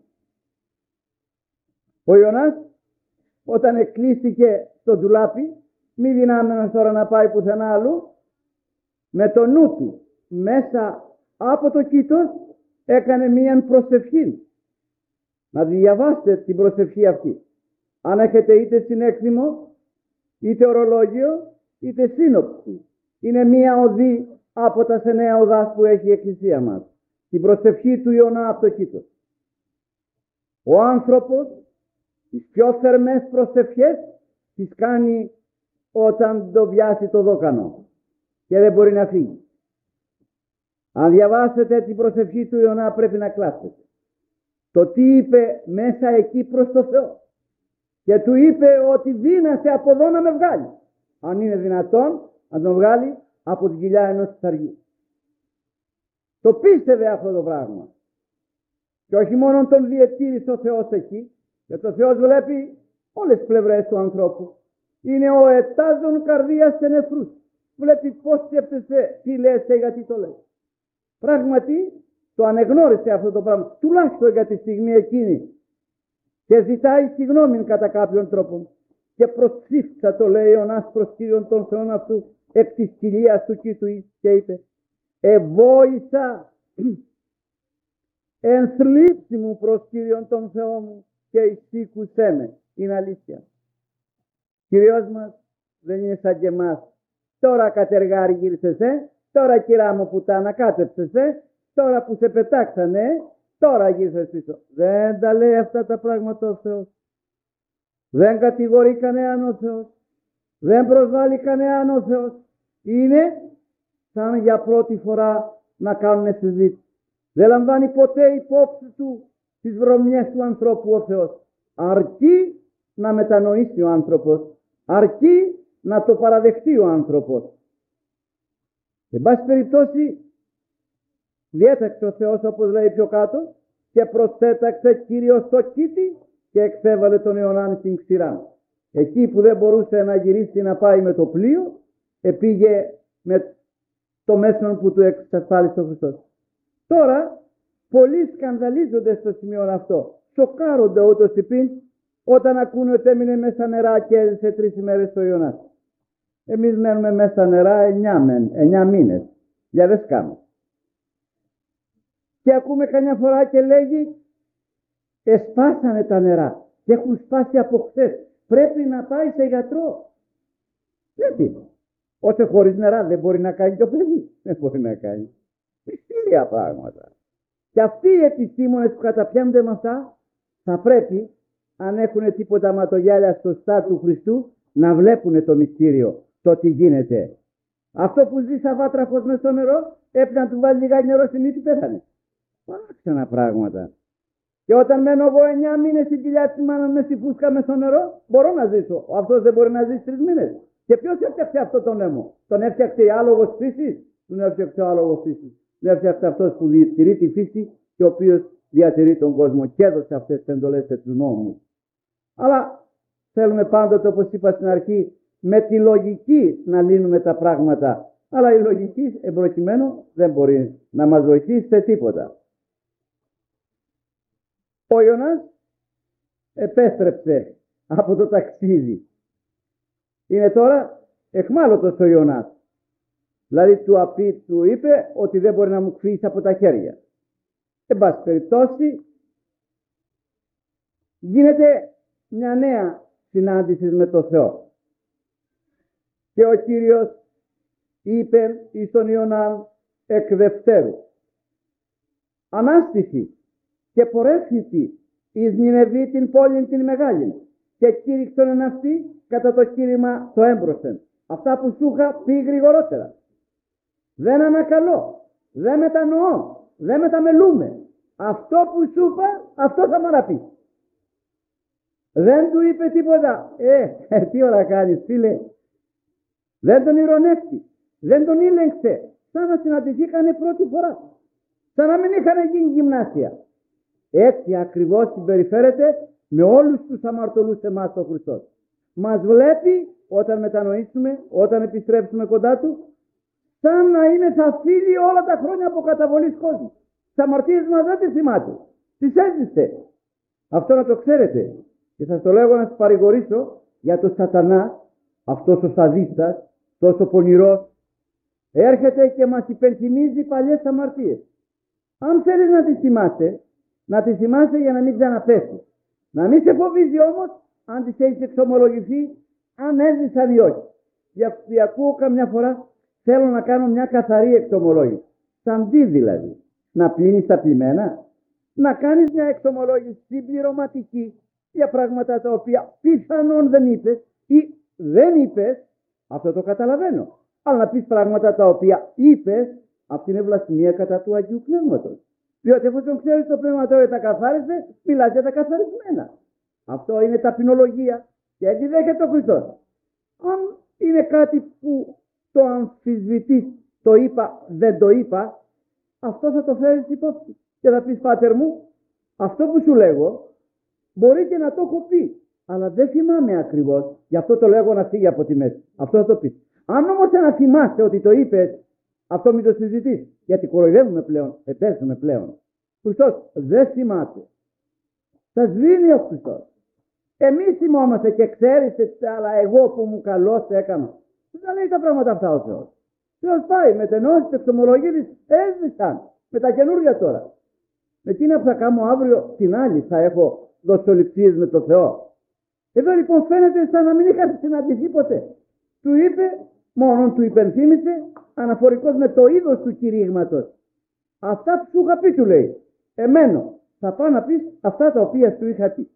Ο Ιωνάς όταν εκκλείστηκε στο ντουλάπι, μη δυνάμενος τώρα να πάει πουθενά αλλού, με το νου του μέσα από το κήτος έκανε μία προσευχή. Να διαβάσετε την προσευχή αυτή. Αν έχετε είτε συνέκθυμο, είτε ορολόγιο, είτε σύνοψη. Είναι μία οδή από τα 9 οδάς που έχει η Εκκλησία μας. Την προσευχή του Ιωνά από το κήτος. Ο άνθρωπος τις πιο θερμές προσευχές τις κάνει όταν το βιάσει το δόκανο και δεν μπορεί να φύγει. Αν διαβάσετε την προσευχή του Ιωνά πρέπει να κλάψετε. Το τι είπε μέσα εκεί προς το Θεό και του είπε ότι δύνασε από εδώ να με βγάλει. Αν είναι δυνατόν να τον βγάλει από την κοιλιά ενός ψαριού. Το πίστευε αυτό το πράγμα. Και όχι μόνο τον διετήρησε ο Θεός εκεί, γιατί ο Θεός βλέπει όλες τις πλευρές του ανθρώπου. Είναι ο ετάζων καρδίας και νεφρούς. Βλέπει πώς σκέφτεσαι, τι λες και γιατί το λες. Πράγματι το ανεγνώρισε αυτό το πράγμα, τουλάχιστον για τη στιγμή εκείνη. Και ζητάει συγγνώμη κατά κάποιον τρόπο. Και προσήφισα, το λέει ο Ιωνάς προς Κύριον τον Θεόν αυτού, εκ της κοιλίας του κήτου και είπε, ευόησα εν θλίψη μου προς Κύριον τον Θεό μου και εισήκουσέ με. Είναι αλήθεια. Κυριός μας δεν είναι σαν και εμάς. Τώρα κατεργάρι γύρισες, τώρα κυρά μου πουτάνα κάτεψες, τώρα που σε πετάξανε, τώρα γύρισες πίσω. Δεν τα λέει αυτά τα πράγματα ο Θεός. Δεν κατηγορεί κανέναν ο Θεός. Δεν προσβάλλει κανέναν ο Θεός. Είναι σαν για πρώτη φορά να κάνουν συζήτηση. Δεν λαμβάνει ποτέ υπόψη του τις βρωμιές του ανθρώπου ο Θεός. Αρκεί να μετανοήσει ο άνθρωπος. Αρκεί να το παραδεχτεί ο άνθρωπος. Εν πάση περιπτώσει διέταξε ο Θεός, όπως λέει πιο κάτω, και προσέταξε Κύριος το κήτη και εξέβαλε τον Ιωνάν στην ξηρά. Εκεί που δεν μπορούσε να γυρίσει να πάει με το πλοίο, πήγε με το μέσον που του εξασφάλισε ο Χριστός. Τώρα πολλοί σκανδαλίζονται στο σημείο αυτό. Σοκάρονται ούτως υπήν όταν ακούνε ότι έμεινε μέσα νερά και έζησε 3 ημέρες στο Ιωνάς. Εμείς μένουμε μέσα νερά 9 μήνες. Για δεν σκάμε. Και ακούμε καμιά φορά και λέγει εσπάσανε τα νερά και έχουν σπάσει από χθες. Πρέπει να πάει σε γιατρό. Γιατί? Όσο χωρίς νερά δεν μπορεί να κάνει το παιδί. Δεν μπορεί να κάνει. Μυστήρια πράγματα. Και αυτοί οι επιστήμονες που καταπιάνονται με αυτά θα πρέπει, αν έχουν τίποτα ματογιάλια στο στά του Χριστού, να βλέπουν το μυστήριο, το τι γίνεται. Αυτό που ζει σαν βάτραχος μες στο νερό, έπρεπε να του βάλει λιγάκι νερό στη μύτη, πέθανε. Παράξενα πράγματα. Και όταν μένω εγώ 9 μήνες στην κοιλιά της μάνας μες στη φούσκα μες στο νερό, μπορώ να ζήσω. Αυτός δεν μπορεί να ζήσει 3 μήνες. Και ποιος έφτιαξε αυτό τον έμο? Τον έφτιαξε η άλογος φύσης? Τον έφτιαξε ο άλογος φύσης. Τον έφτιαξε αυτός που διατηρεί τη φύση και ο οποίος διατηρεί τον κόσμο και έδωσε αυτές τις εντολές και τους νόμους. Αλλά θέλουμε πάντοτε, όπως είπα στην αρχή, με τη λογική να λύνουμε τα πράγματα. Αλλά η λογική εμπροκειμένου δεν μπορεί να μας βοηθήσει σε τίποτα. Ο Ιωνάς επέστρεψε από το ταξίδι. Είναι τώρα εχμάλωτος ο Ιωνάς. Δηλαδή του είπε ότι δεν μπορεί να μου κφύγει από τα χέρια. Εν πάση περιπτώσει γίνεται μια νέα συνάντηση με τον Θεό. Και ο Κύριος είπε εις τον Ιωνάν εκ δευτέρου, ανάστηση και πορεύθητη εις Νινεβή την πόλη την μεγάλη και κήρυξον εν αυτή κατά το κήρυμα το έμπροσθεν. Αυτά που σου είχα πει γρηγορότερα. Δεν ανακαλώ, δεν μετανοώ, Δεν μεταμελούμε. Αυτό που σου είπα, αυτό θα μου να πεις. Δεν του είπε τίποτα. Τι ώρα κάνεις, φίλε. Δεν τον ειρωνεύτηκε. Δεν τον ήλεγξε. Σαν να συναντηθήκανε πρώτη φορά. Σαν να μην είχαν γίνει γυμνάσια. Έτσι ακριβώς συμπεριφέρεται με όλους τους αμαρτωλούς εμάς ο Χριστός. Μας βλέπει όταν μετανοήσουμε, όταν επιστρέψουμε κοντά του, σαν να είναι θα φίλοι όλα τα χρόνια από καταβολής κόσμου. Τις αμαρτίες μας δεν τις θυμάται. Τις έζησε. Αυτό να το ξέρετε. Και σας το λέγω να σας παρηγορήσω για τον Σατανά, αυτός ο σαδίστας, τόσο πονηρός, έρχεται και μας υπενθυμίζει παλιές αμαρτίες. Αν θέλεις να τις θυμάσαι, να τις θυμάσαι για να μην ξαναπέσεις. Να μην σε φοβίζει όμως αν τις έχεις εξομολογηθεί, αν έζησαν ή όχι. Γιατί ακούω καμιά φορά, θέλω να κάνω μια καθαρή εξομολόγηση. Σαν τι δηλαδή? Να πλύνεις τα πλημμένα? Να κάνεις μια εξομολόγηση συμπληρωματική για πράγματα τα οποία πιθανόν δεν είπες ή δεν είπες, αυτό το καταλαβαίνω. Αλλά να πεις πράγματα τα οποία είπες, αυτή είναι βλασφημία κατά του Αγίου Πνεύματος. Διότι εφόσον ξέρεις το Πνεύμα τώρα τα καθάρισε, μιλάς για τα καθαρισμένα. Αυτό είναι ταπεινολογία και έτσι δέχεται ο Χριστός. Αν είναι κάτι που το αμφισβητείς, το είπα, δεν το είπα, αυτό θα το φέρεις υπόψη. Και θα πεις, Πάτερ μου, αυτό που σου λέγω μπορεί και να το έχω πει, αλλά δεν θυμάμαι ακριβώς, γι' αυτό το λέγω να φύγει από τη μέση. Αυτό θα το πεις. Αν όμως να θυμάσαι ότι το είπες, αυτό μην το συζητείς, γιατί κοροϊδεύουμε πλέον, επέσουμε πλέον. Ο Χριστός δεν θυμάται. Θα σβήνει ο Χριστός. Εμείς θυμόμαστε και ξέρεις, αλλά εγώ που μου καλώς έκανα. Δεν λέει τα πράγματα αυτά ο Θεός. Θεός πάει, μετενώσεις, εξομολογήσεις, έζησαν με τα καινούργια τώρα. Με τι να θα κάνω αύριο την άλλη, θα έχω δοσοληψίες με τον Θεό. Εδώ λοιπόν φαίνεται σαν να μην είχατε συναντηθεί ποτέ. Του είπε, μόνον του υπενθύμησε, αναφορικός με το είδος του κηρύγματος. Αυτά που σου είχα πει, του λέει. Εμένω, θα πάω να πεις αυτά τα οποία σου είχα πει.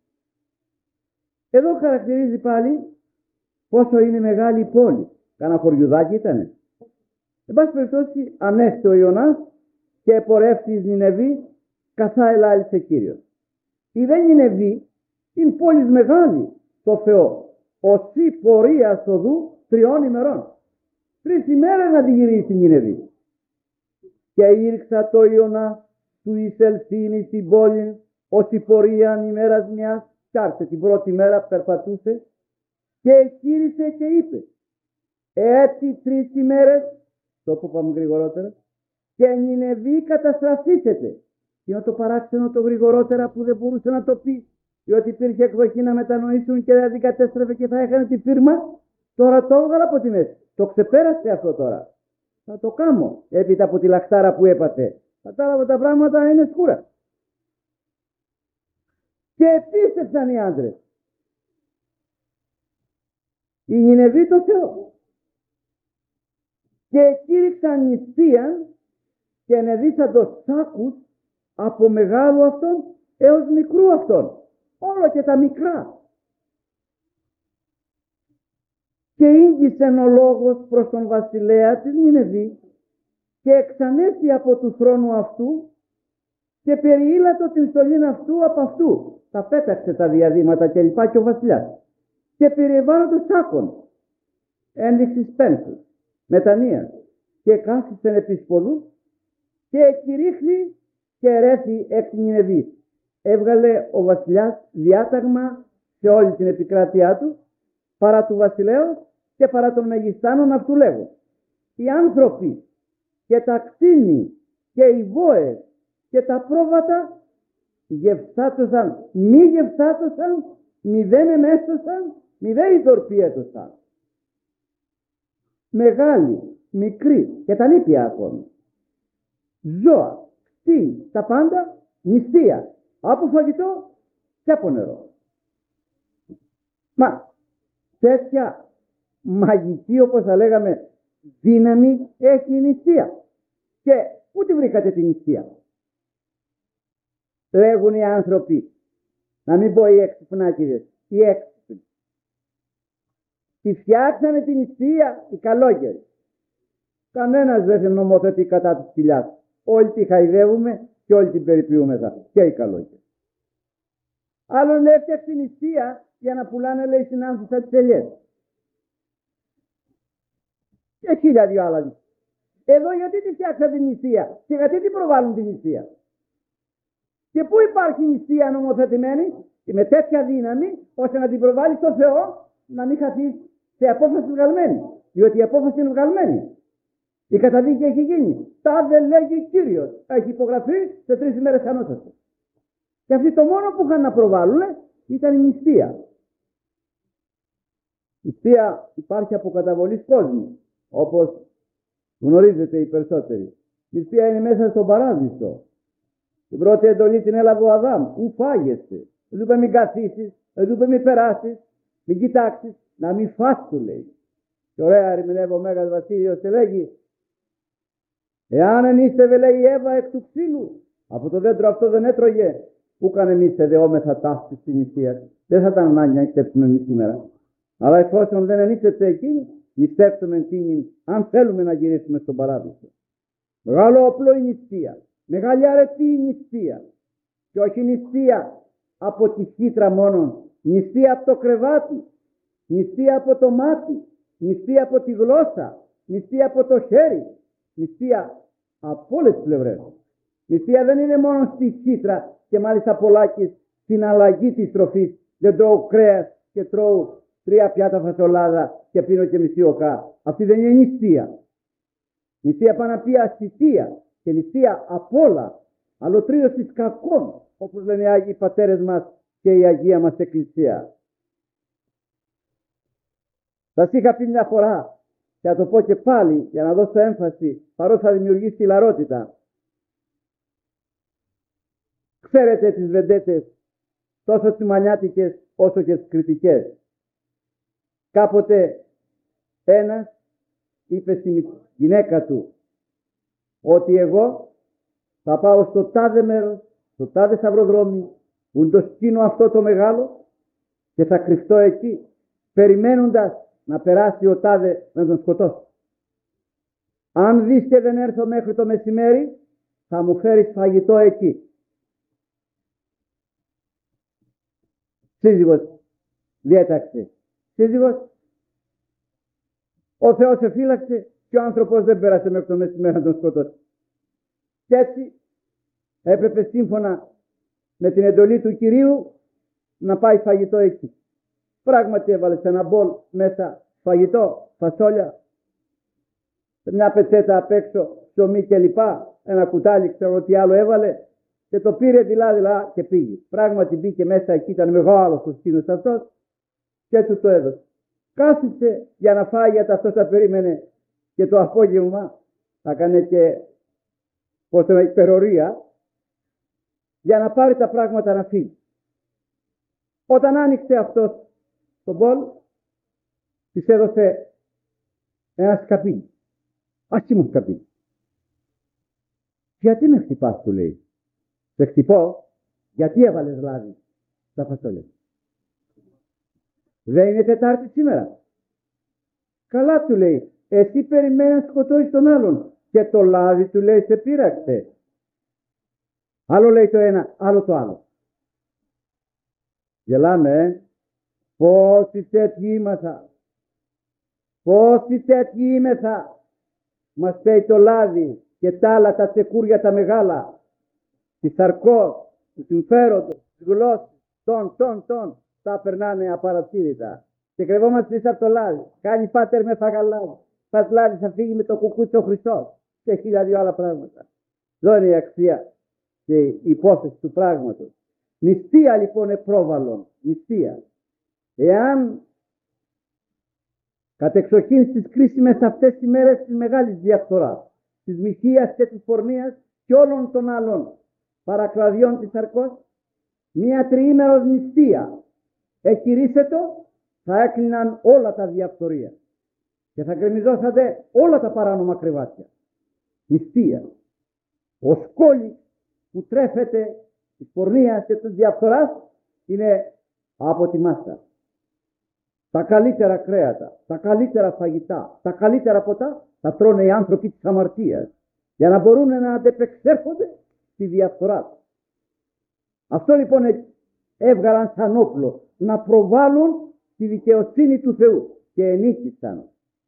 Εδώ χαρακτηρίζει πάλι πόσο είναι μεγάλη η πόλη. Κάνα χωριουδάκι ήτανε. Εν πάση περιπτώσει, ανέστη ο Ιωνάς και επορεύτη εις Νινεβή, καθά ελάλησε Κύριος. Η δε Νινεβή είναι πόλης μεγάλη στο Θεό. Οσί πορεία οδού 3 ημερών. 3 ημέρες να τη γυρίσει η Νινεβή. Και ήρξα το Ιωνά του εισελθύνει στην πόλη, οσί πορεία ημέρας μιας. Κάρτε την πρώτη μέρα περπατούσε και εκήρυσε και είπε, έτσι 3 ημέρες, το που πάμε γρηγορότερα, και Νινεβή καταστραφήσετε. Είναι το παράξενο το γρηγορότερα που δεν μπορούσε να το πει, διότι υπήρχε εκδοχή να μετανοήσουν και δεν κατέστρεφε και θα έκανε τη φίρμα. Τώρα το έβγαλα από τη μέση. Το ξεπέρασε αυτό τώρα. Θα το κάνω έπειτα από τη λαχτάρα που έπαθε. Κατάλαβα, τα πράγματα είναι σκούρα. Και επίστευσαν οι άντρες. Η Νινεβή το Θεό. Και κήρυξαν νηστείαν και ενεδίσαν το σάκους από μεγάλου αυτόν έως μικρού αυτόν. Όλο και τα μικρά. Και ήγγισεν ο λόγος προς τον βασιλέα της Νινεβή και εξανέστη από του θρόνου αυτού και περιήλατο την στολήν αυτού από αυτού. Τα πέταξε τα διαδήματα και λοιπά και ο βασιλιάς. Και περιεβάλλον των σάκων. Ένδειξης πένθους, μετανοίας. Και κάθισεν επί σποδού και εκηρύχθη και ρέθη εκ Νινεβής. Έβγαλε ο βασιλιάς διάταγμα σε όλη την επικράτειά του, παρά του βασιλέως και παρά των μεγιστάνων αυτού λέγω. Οι άνθρωποι και τα κτίνη και οι βόες και τα πρόβατα γευστάτωσαν, μη γευστάτωσαν, μη δεν εμέστωσαν, μη δεν ιδορπιέτωσαν. Μεγάλη, μικρή και τα νήπια ακόμη. Ζώα, κτίνη, τα πάντα, νηστεία, από φαγητό και από νερό. Μα τέτοια μαγική, όπως θα λέγαμε, δύναμη έχει η νηστεία. Και πού τη βρήκατε την νηστεία? Λέγουν οι άνθρωποι, να μην πω οι έξυπνάκηδες, οι έξυπνοι. Τη φτιάξανε την νηστεία οι καλόγεροι. Κανένας δεν νομοθετεί κατά της κοιλιάς. Όλοι τη χαϊδεύουμε και όλοι την περιποιούμεθα. Και οι καλόγεροι. Άλλος λέει έφτιαξε την νηστεία για να πουλάνε, λέει, συνάνθους σαν τις ελιές. Και χίλια δυο άλλα. Εδώ γιατί τη φτιάξαν την νηστεία και γιατί την προβάλλουν την νηστεία. Και πού υπάρχει νηστεία νομοθετημένη με τέτοια δύναμη ώστε να την προβάλλει στο Θεό, να μην χαθεί σε απόφαση βγαλμένη. Διότι η απόφαση είναι βγαλμένη. Η καταδίκη έχει γίνει. Τάδε λέγει Κύριος. Έχει υπογραφεί, σε 3 ημέρες χανόσαστε. Και αυτοί το μόνο που είχαν να προβάλλουν ήταν η νηστεία. Η νηστεία υπάρχει από καταβολής κόσμου, όπως γνωρίζετε οι περισσότεροι. Η νηστεία είναι μέσα στον παράδεισο. Την πρώτη εντολή την έλαβε ο Αδάμ. Ου φάγεσαι. Δεν του είπε μην καθίσεις, δεν του είπε μην περάσεις, μην κοιτάξεις, να μην φας, του λέει. Και ωραία ερμηνεύει ο Μέγας Βασίλειος και λέγει, εάν ενίστευε, λέει, η Εύα εκ του ξύλου, από το δέντρο αυτό δεν έτρωγε, που κάνε εμείς εδεόμεθα ταύτης στην νηστεία. Δεν θα ήταν ανάγκη να νηστέψουμε εμείς σήμερα. Αλλά εφόσον δεν ενίστεψε εκείνη, νηστέψουμε εκείνη, αν θέλουμε να γυρίσουμε στον παράδεισο. Μεγάλο όπλο η νηστεία. Μεγάλη αρετή η νηστεία. Και όχι νηστεία από τη χύτρα μόνον. Νηστεία από το κρεβάτι. Νηστεία από το μάτι. Νηστεία από τη γλώσσα. Νηστεία από το χέρι. Νηστεία από όλες τις πλευρές. Νηστεία δεν είναι μόνο στη χύτρα και μάλιστα πολλάκις στην αλλαγή της τροφής. Δεν τρώω κρέας και τρώω 3 πιάτα φασολάδα και πίνω και μισή οκά. Αυτή δεν είναι νηστεία. Νηστεία πάνω να πει ασυτεία και νηστεία απ' όλα. Αλωτρίωση κακών, όπως λένε οι Άγιοι Πατέρες μας και η Αγία μας Εκκλησία. Σας είχα πει μια φορά και θα το πω και πάλι για να δώσω έμφαση, παρότι θα δημιουργήσει λαρότητα. Ξέρετε τις βεντέτες, τόσο τις μανιάτικες όσο και τις κριτικές. Κάποτε ένας είπε στη γυναίκα του ότι εγώ θα πάω στο τάδε μέρος, στο τάδε σταυροδρόμι, που είναι το σκήνο αυτό το μεγάλο και θα κρυφτώ εκεί, περιμένοντας να περάσει ο τάδε να τον σκοτώσει. Αν δεις και δεν έρθω μέχρι το μεσημέρι, θα μου φέρεις φαγητό εκεί. Σύζυγος διέταξε. Σύζυγος, ο Θεός εφύλαξε και ο άνθρωπος δεν πέρασε μέχρι το μεσημέρι να τον σκοτώσει. Και έτσι έπρεπε σύμφωνα με την εντολή του Κυρίου να πάει φαγητό εκεί. Πράγματι έβαλε σε ένα μπολ μέσα φαγητό, φασόλια, σε μια πετσέτα απ' έξω, ψωμί και λοιπά, ένα κουτάλι, ξέρω τι άλλο έβαλε και το πήρε δειλά και πήγε. Πράγματι μπήκε μέσα εκεί, ήταν μεγάλος ο σκήνος αυτός και του το έδωσε. Κάθισε για να φάει, γιατί αυτός θα περίμενε και το απόγευμα θα κάνει και υπερορία για να πάρει τα πράγματα να φύγει. Όταν άνοιξε αυτός το μπολ, της έδωσε ένα σκαπί, άσχημο σκαπί. Γιατί με χτυπάς, του λέει. Σε χτυπώ γιατί έβαλες λάδι στα φασόλια. Δεν είναι Τετάρτη σήμερα. Καλά, του λέει, εσύ περιμένεις να σκοτώσεις τον άλλον και το λάδι, του λέει, σε πείραξε. Άλλο λέει το ένα, άλλο το άλλο. Γελάμε, πόσοι τέτοιοι είμαθα. Πόσοι τέτοιοι είμεθα. Μας πέει το λάδι και τα άλλα τα τσεκούρια τα μεγάλα. Τη σαρκό, του συμφέροντος, τη γλώσσα, τον, τα περνάνε απαρατήρητα. Και κρεβόμαστε πίσω από το λάδι. Κάνει πάτερ με φαγαλάδι. Πας λάδι θα φύγει με το κουκούτσι ο Χριστός. Και 1000 άλλα πράγματα. Εδώ είναι η αξία και η υπόθεση του πράγματος. Νηστεία λοιπόν επρόβαλλον. Νηστεία. Εάν κατεξοχήν στις κρίσιμες αυτές τις μέρες της μεγάλης διαφθοράς, της μοιχείας και της πορνείας και όλων των άλλων παρακλαδιών της σαρκός, μία τριήμερος νηστεία εκηρύσσετο, θα έκλειναν όλα τα διαφθορία και θα γκρεμιζόσατε όλα τα παράνομα κρεβάτια. Νηστεία. Ο σκόλης που τρέφεται της πορνείας και της διαφθοράς είναι από τη μάστα. Τα καλύτερα κρέατα, τα καλύτερα φαγητά, τα καλύτερα ποτά τα τρώνε οι άνθρωποι της αμαρτίας. για να μπορούν να αντεπεξέρχονται στη διαφθορά του. Αυτό λοιπόν έβγαλαν σαν όπλο, να προβάλλουν τη δικαιοσύνη του Θεού, και ενίκησαν.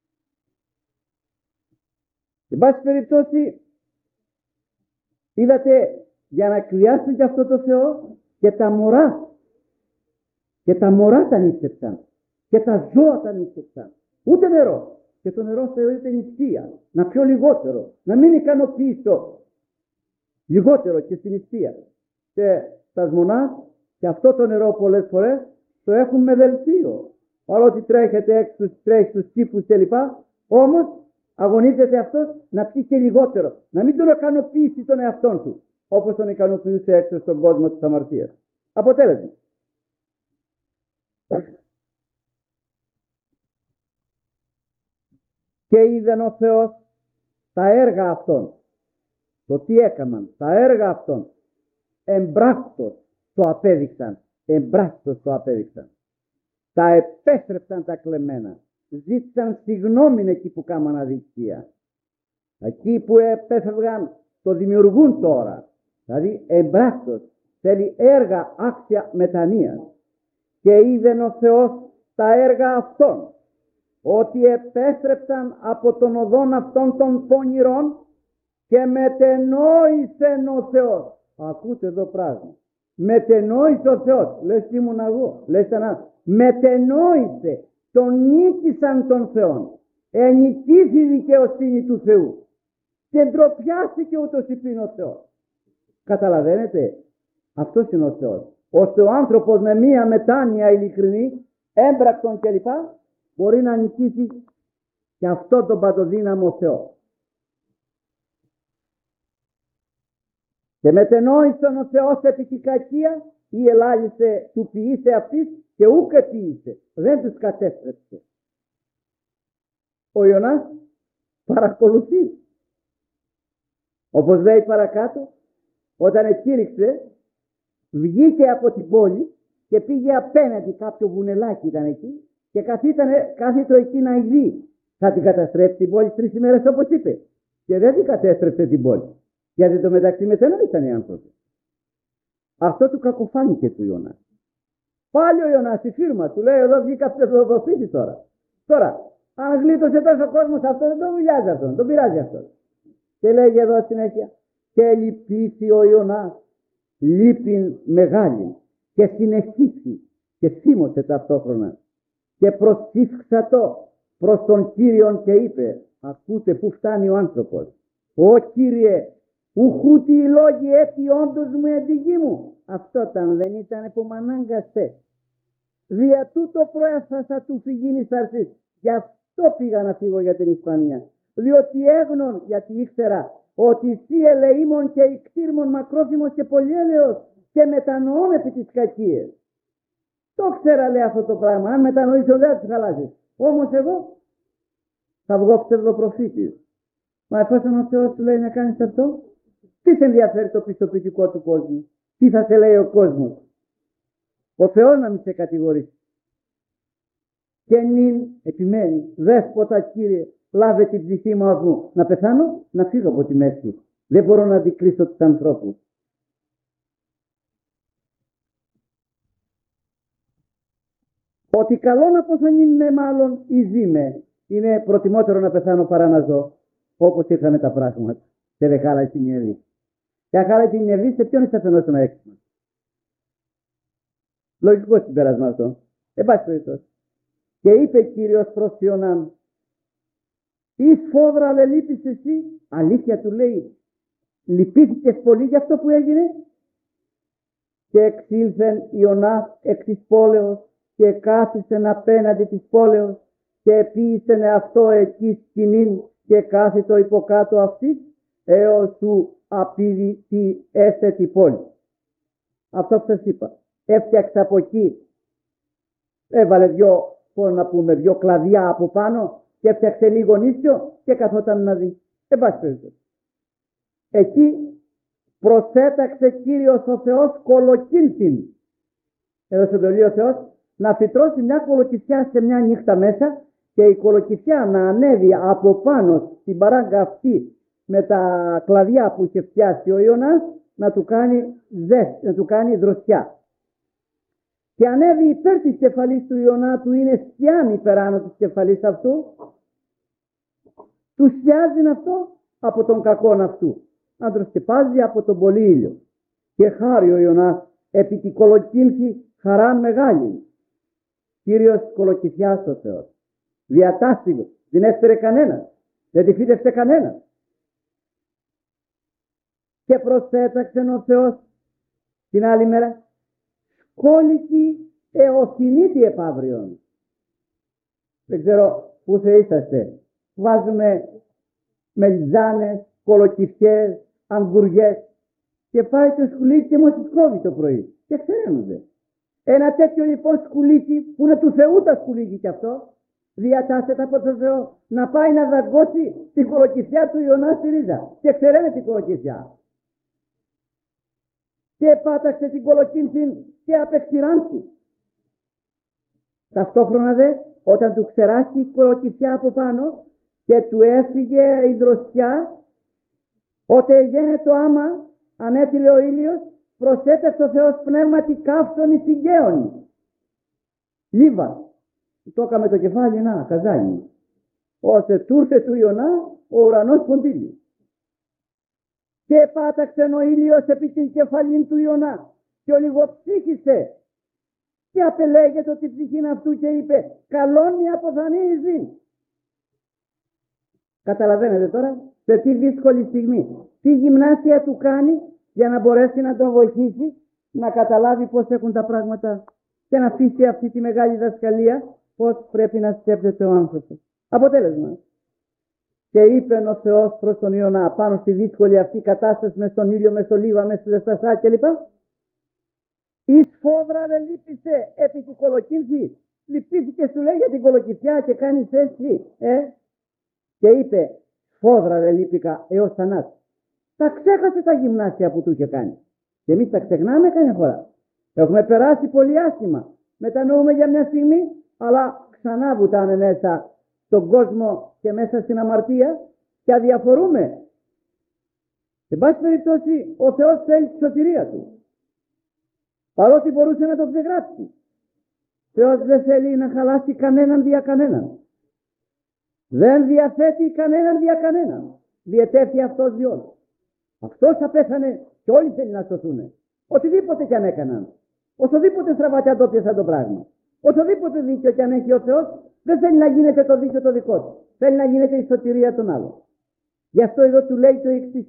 Εν πάση περιπτώσει, είδατε, για να κρυάσουν και αυτό το Θεό, και τα μωρά τα νύχτεψαν, και τα ζώα τα νύχτεψαν. Ούτε νερό, και το νερό θεωρείται νηστεία. Να πιω λιγότερο, να μην ικανοποιήσω λιγότερο και στην νηστεία. Και τα σμονά, και αυτό το νερό πολλές φορές το έχουν με δελτίο. Παρότι τρέχετε έξω, τρέχει στους τύπους κλπ. Όμως αγωνίζεται αυτός να πιει και λιγότερο, να μην τον ικανοποιήσει τον εαυτόν του, όπως τον ικανοποιούσε έξω στον κόσμο της αμαρτίας. Αποτέλεσμα. Και είδεν ο Θεός τα έργα αυτών, το τι έκαναν, τα έργα αυτών, εμπράκτος το απέδειξαν, τα επέστρεψαν τα κλεμμένα, ζήτησαν συγγνώμη εκεί που κάμαν αδικία, εκεί που επέφευγαν το δημιουργούν τώρα, δηλαδή εμπράκτος, θέλει έργα άξια μετανοίας. Και είδεν ο Θεός τα έργα αυτών, ότι επέστρεψαν από τον οδόν αυτών των πονηρών, και μετενόησε ο Θεός. Ακούτε εδώ πράγμα. Μετενόησε ο Θεός. Λες τι ήμουν εγώ. Λες ένα. Μετενόησε. Τον νίκησαν τον Θεόν. Ενικήθη η δικαιοσύνη του Θεού. Και ντροπιάστηκε ούτως υπήν ο Θεός. Καταλαβαίνετε. Αυτός είναι ο Θεός. Ώστε ο άνθρωπος με μία μετάνοια ειλικρινή, έμπρακτον κλπ, μπορεί να νικήσει και αυτό τον παντοδύναμο Θεό. Και μετενόησε ο Θεός επί τη κακία, ή ελάλησε του ποιήσε αυτής, και ούκε ποιήσε, δεν τους κατέστρεψε. Ο Ιωνάς παρακολουθεί. Όπως λέει παρακάτω, όταν εκήρυξε, βγήκε από την πόλη και πήγε απέναντι, κάποιο βουνελάκι ήταν εκεί, και κάθιτο εκεί να δει. Θα την καταστρέψει την πόλη 3 ημέρες όπως είπε. Και δεν την κατέστρεψε την πόλη. Γιατί το μεταξύ μετενόησαν οι άνθρωποι. Αυτό του κακοφάνηκε του Ιωνά. Πάλι ο Ιωνάς στη φίρμα του λέει: εδώ βγήκα ψευδοπροφήτης τώρα. Τώρα, αν γλίτωσε τόσο κόσμος, αυτό δεν τον βουλιάζει αυτόν, δεν τον πειράζει αυτόν. Και λέγει εδώ συνέχεια: και λυπήθη ο Ιωνάς, λύπην μεγάλη, και συνεχίσει, και θύμωσε ταυτόχρονα. Και προσήφξατο προς τον Κύριον και είπε: ακούτε που φτάνει ο άνθρωπος. Ω Κύριε, ουχούτι οι λόγοι έτη όντως μου εν τη γη μου. Αυτό ήταν, δεν ήταν που μ' ανάγκασε. Δια τούτο προέφθασα του φυγίνης αρσής. Γι' αυτό πήγα να φύγω για την Ισπανία. Διότι έγνων, γιατί ήξερα ότι εσύ ελεήμων και ικτήρμων μακρόφημος και πολυέλεος, και μετανοών επί τις κακίες. Το ξέρα, λέει, αυτό το πράγμα. Αν μετανοήσω δεν θα τις χαλάσεις. Όμως εγώ θα βγω ψευδοπροφήτης. Μα εφόσον ο Θεός σου λέει να κάνεις αυτό, τι σε ενδιαφέρει το πιστοποιητικό του κόσμου? Τι θα σε λέει ο κόσμος? Ο Θεός να μην σε κατηγορήσει. Και νυν, επιμένει, δέσποτα Κύριε, λάβε την ψυχή μου, να πεθάνω, να φύγω από τη μέση. Δεν μπορώ να αντικρίσω τους ανθρώπους. Ότι καλό να ποθανίνουμε μάλλον ή ζήμε. Είναι προτιμότερο να πεθάνω παρά να ζω. Όπως ήρθανε τα πράγματα. Και δεν χάλασε την Ιερή. Και αν χάλασε την Ιερή, σε ποιον είσαι αφενός να έξιμα? Λογικό συμπέρασμα αυτό. Εν πάση περιπτώσει. Και είπε Κύριος προς Ιωνάν: «Εις φόδρα δε λείπεις εσύ?» Αλήθεια του λέει. Λυπήθηκες πολύ για αυτό που έγινε? Και εξήλθεν Ιωνάς εκ της πόλεως και κάθισεν απέναντι της πόλεως και επίησεν αυτό εκεί σκηνήν και κάθιτο υποκάτω αυτής έως του απείδει τη έσθετη πόλη. Αυτό που σας είπα. Έφτιαξε από εκεί, έβαλε δυο κλαδιά από πάνω και έφτιαξε λίγο νήσιο και καθόταν να δει. Εν πάση περιπτώσει. Εκεί προσέταξε Κύριος ο Θεός κολοκύλτην. Έδωσε το λέει ο Θεός να φυτρώσει μια κολοκυθιά σε μια νύχτα μέσα και η κολοκυθιά να ανέβει από πάνω στην παράγκα αυτή με τα κλαδιά που είχε φτιάσει ο Ιωνάς να του κάνει δροσιά. Και ανέβη υπέρ της κεφαλής του Ιωνά, του είναι στιάν υπεράνω της κεφαλής αυτού, του στιάζει αυτό από τον κακόν αυτού, να τον σκεπάζει από τον πολύ ήλιο. Και χάρη ο Ιωνάς επί τη κολοκύμθη χαράν μεγάλη. Κύριος κολοκυθιάς ο Θεός. Διατάστηκε, δεν έφερε κανένα, δεν τη φύτευσε κανένα. Και προσέταξε ο Θεός την άλλη μέρα, σκόλικη εωθυμίτη επαύριον. Δεν ξέρω πού θα είσαστε. Βάζουμε μελιτζάνες, κολοκυθιές, αγκουριές και πάει το σκουλίκι και μας κόβει το πρωί. Και ξέρετε. Ένα τέτοιο λοιπόν σκουλίκι που είναι του Θεού τα σκουλίκι κι αυτό, διατάσσεται από τον Θεό να πάει να δαγκώσει την κολοκυθιά του Ιωνά στη ρίζα. Και ξέρετε την κολοκυθιά. Και πάταξε την κολοκύμθη και απεξηράνθη. Ταυτόχρονα δε, όταν του ξεράσει η κολοκυθιά από πάνω και του έφυγε η δροσιά, ότε έγινε το άμα, ανέτειλε ο ήλιος, προσέτευσε ο Θεός πνεύματι καύσωνη συγκαίωνη. Λίβα, το έκαμε το κεφάλι, να, καζάνι. Ώστε τούρθε του Ιωνά, ο ουρανός ποντήλει. Και πάταξε ο ήλιος επί την κεφαλήν του Ιωνά και ολιγοψύχησε και απελέγεται την ψυχήν αυτού και είπε, καλόν μη αποθανίζει. Καταλαβαίνετε τώρα σε τι δύσκολη στιγμή, τι γυμνάσια του κάνει για να μπορέσει να τον βοηθήσει να καταλάβει πώς έχουν τα πράγματα και να αφήσει αυτή τη μεγάλη δασκαλία πώς πρέπει να σκέφτεται ο άνθρωπος. Αποτέλεσμα. Και είπε ο Θεός προς τον Ιωνά πάνω στη δύσκολη αυτή κατάσταση μες στον ήλιο, μες στο λίβα, μες στη δεστασά κλπ. Η σφόδρα δεν λύπησε επί του κολοκύμθη. Λυπήθηκε σου λέει για την κολοκυθιά και κάνεις έτσι. Και είπε σφόδρα δεν λύπηκα έως θανάτου. Τα ξέχασε τα γυμνάσια που του είχε κάνει. Και εμείς τα ξεχνάμε καμιά φορά. Έχουμε περάσει πολύ άσχημα. Μετανοούμε για μια στιγμή, αλλά ξανά βουτάμε μέσα στον κόσμο και μέσα στην αμαρτία και αδιαφορούμε. Σε πάση περιπτώσει ο Θεός θέλει τη σωτηρία του. Παρότι μπορούσε να το ξεγράψει. Ο Θεός δεν θέλει να χαλάσει κανέναν δια κανέναν. Δεν διαθέτει κανέναν δια κανέναν. Διετέθη αυτός διόλου. Αυτός απέθανε και όλοι θέλουν να σωθούν. Οτιδήποτε κι αν έκαναν. Οσοδήποτε στραβατιά το έπιασαν το πράγμα. Οσοδήποτε δίκιο κι αν έχει ο Θεός, δεν θέλει να γίνεται το δίκιο το δικό του. Θέλει να γίνεται η σωτηρία των άλλων. Γι' αυτό εδώ του λέει το εξής.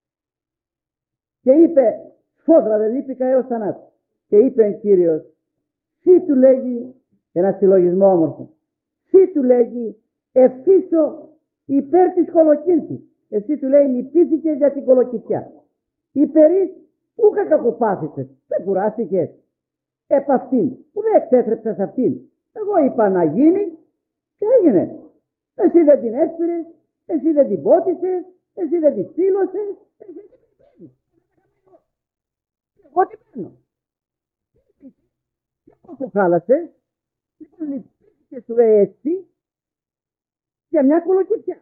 Και είπε, σφόδρα δεν λύπηκα έως θανάτου. Και είπε ο Κύριος, τι του λέγει, ένα συλλογισμό όμορφο. Τι του λέγει, εφήσω υπέρ της κολοκύμθης. Εσύ του λέει, λυπήθηκε για την κολοκυθιά. Υπερείς, ούκα κακοπάθησες, δεν κουράστηκες. Επ' αυτήν, που δεν εξέτρεψες αυτήν. Εγώ είπα να γίνει και έγινε. Εσύ δεν την έσπηρες, εσύ δεν την πότισες, εσύ δεν την στήλωσες, εσύ δεν την παίρνεις. Εγώ την παίρνω. Και πόσο χάλασες, λοιπόν λυπήθηκε σου λέει έτσι για μια κολοκυθιά.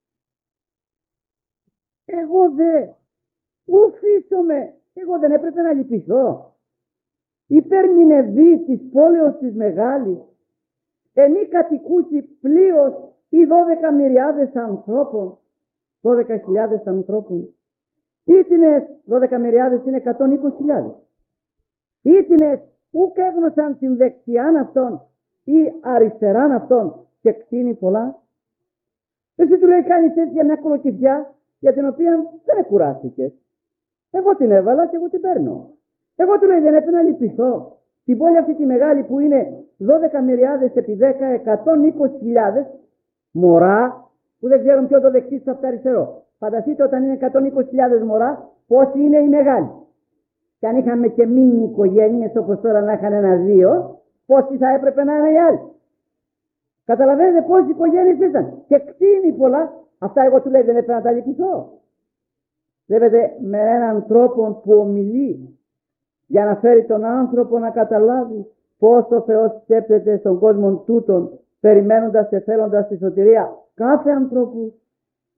Εγώ ουφίσομαι, εγώ δεν έπρεπε να λυπηθώ. Υπέρ Νινεβή της πόλεως της μεγάλης, ενή κατοικούσι πλοίος ή 12.000 ανθρώπων, 12.000 ανθρώπων, ήτινες 12.000 είναι 120.000. Ήτινες ουκ έγνωσαν την δεξιάν αυτών ή αριστεράν αυτών και κτίνει πολλά. Εσύ του λέει κάνεις έτσι για μια κολοκυθιά για την οποία δεν κουράστηκες. Εγώ την έβαλα και εγώ την παίρνω. Εγώ του λέει δεν έπρεπε να λυπηθώ. Την πόλη αυτή τη μεγάλη που είναι 12.000 επί 10, 120.000 μωρά που δεν ξέρουν ποιο το δεξί του από το αριστερό. Φανταστείτε όταν είναι 120.000 μωρά πόσοι είναι οι μεγάλοι. Και αν είχαμε και μήνυ οικογένειες όπως τώρα να είχαν ένα-δύο, πόσοι θα έπρεπε να είναι οι άλλοι. Καταλαβαίνετε πόσοι οικογένειες ήταν. Και κτίνει πολλά. Αυτά εγώ του λέει δεν έπρεπε να τα λυπηθώ. Βλέπετε με έναν τρόπο που ομιλεί για να φέρει τον άνθρωπο να καταλάβει πώς ο Θεός σκέπτεται στον κόσμο τούτον, περιμένοντας και θέλοντας τη σωτηρία κάθε ανθρώπου.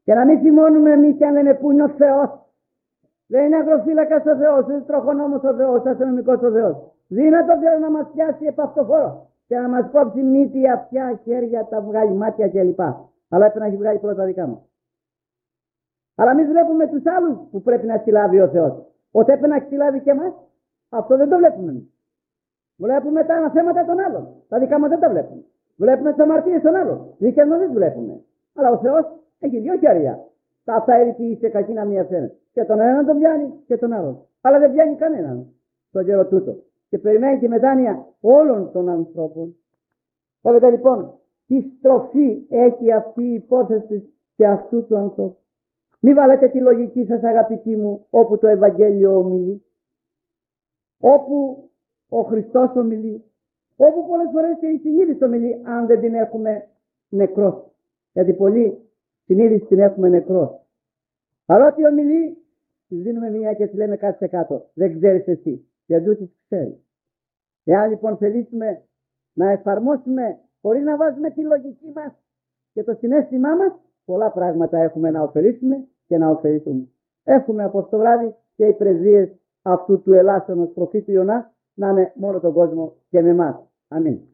Και να μην θυμώνουμε εμείς και αν λένε πού είναι ο Θεός. Δεν είναι αγροφύλακας ο Θεός, είναι τροχονόμος ο Θεός, αστυνομικός ο Θεός. Δύνατο Θεός να μας πιάσει επ' αυτοφόρο και να μας κόψει μύτη, αυτιά, χέρια, τα βγάλει μάτια κλπ. Αλλά έπρεπε να έχει βγάλει πρώτα δικά μας. Αλλά εμείς βλέπουμε τους άλλους που πρέπει να συλλάβει ο Θεός. Ότι έπρεπε να συλλάβει και εμάς. Αυτό δεν το βλέπουμε εμείς. Βλέπουμε τα αναθέματα των άλλων. Τα δικά μας δεν τα βλέπουμε. Βλέπουμε τις αμαρτίες των άλλων. Δικές μας δεν βλέπουμε. Αλλά ο Θεός έχει δύο χέρια. Τα αυτά ερυποιήσει κακή να μία φαίνεται. Και τον έναν τον πιάνει και τον άλλον. Αλλά δεν πιάνει κανέναν στον καιρό τούτο. Και περιμένει τη μετάνοια όλων των ανθρώπων. Βλέπετε λοιπόν τι στροφή έχει αυτή η υπόθεση σε αυτού του ανθρώπου. Μην βάλετε τη λογική σας αγαπητοί μου όπου το Ευαγγέλιο ομιλεί. Όπου ο Χριστός ομιλεί. Όπου πολλές φορές και η συνείδηση ομιλεί αν δεν την έχουμε νεκρός. Γιατί πολλοί συνείδηση την έχουμε νεκρός. Αλλά ό,τι ομιλεί, της δίνουμε μία και της λέμε κάτι σε κάτω. Δεν ξέρεις εσύ. Και τούτης ξέρει. Εάν λοιπόν θελήσουμε να εφαρμόσουμε χωρίς να βάζουμε τη λογική μας και το συναίσθημά μας, πολλά πράγματα έχουμε να ωφελήσουμε και να ωφεληθούμε. Έχουμε από το βράδυ και οι πρεσβείες αυτού του ελάσσονος προφήτου Ιωνά να είναι μόνο τον κόσμο και με εμάς. Αμήν.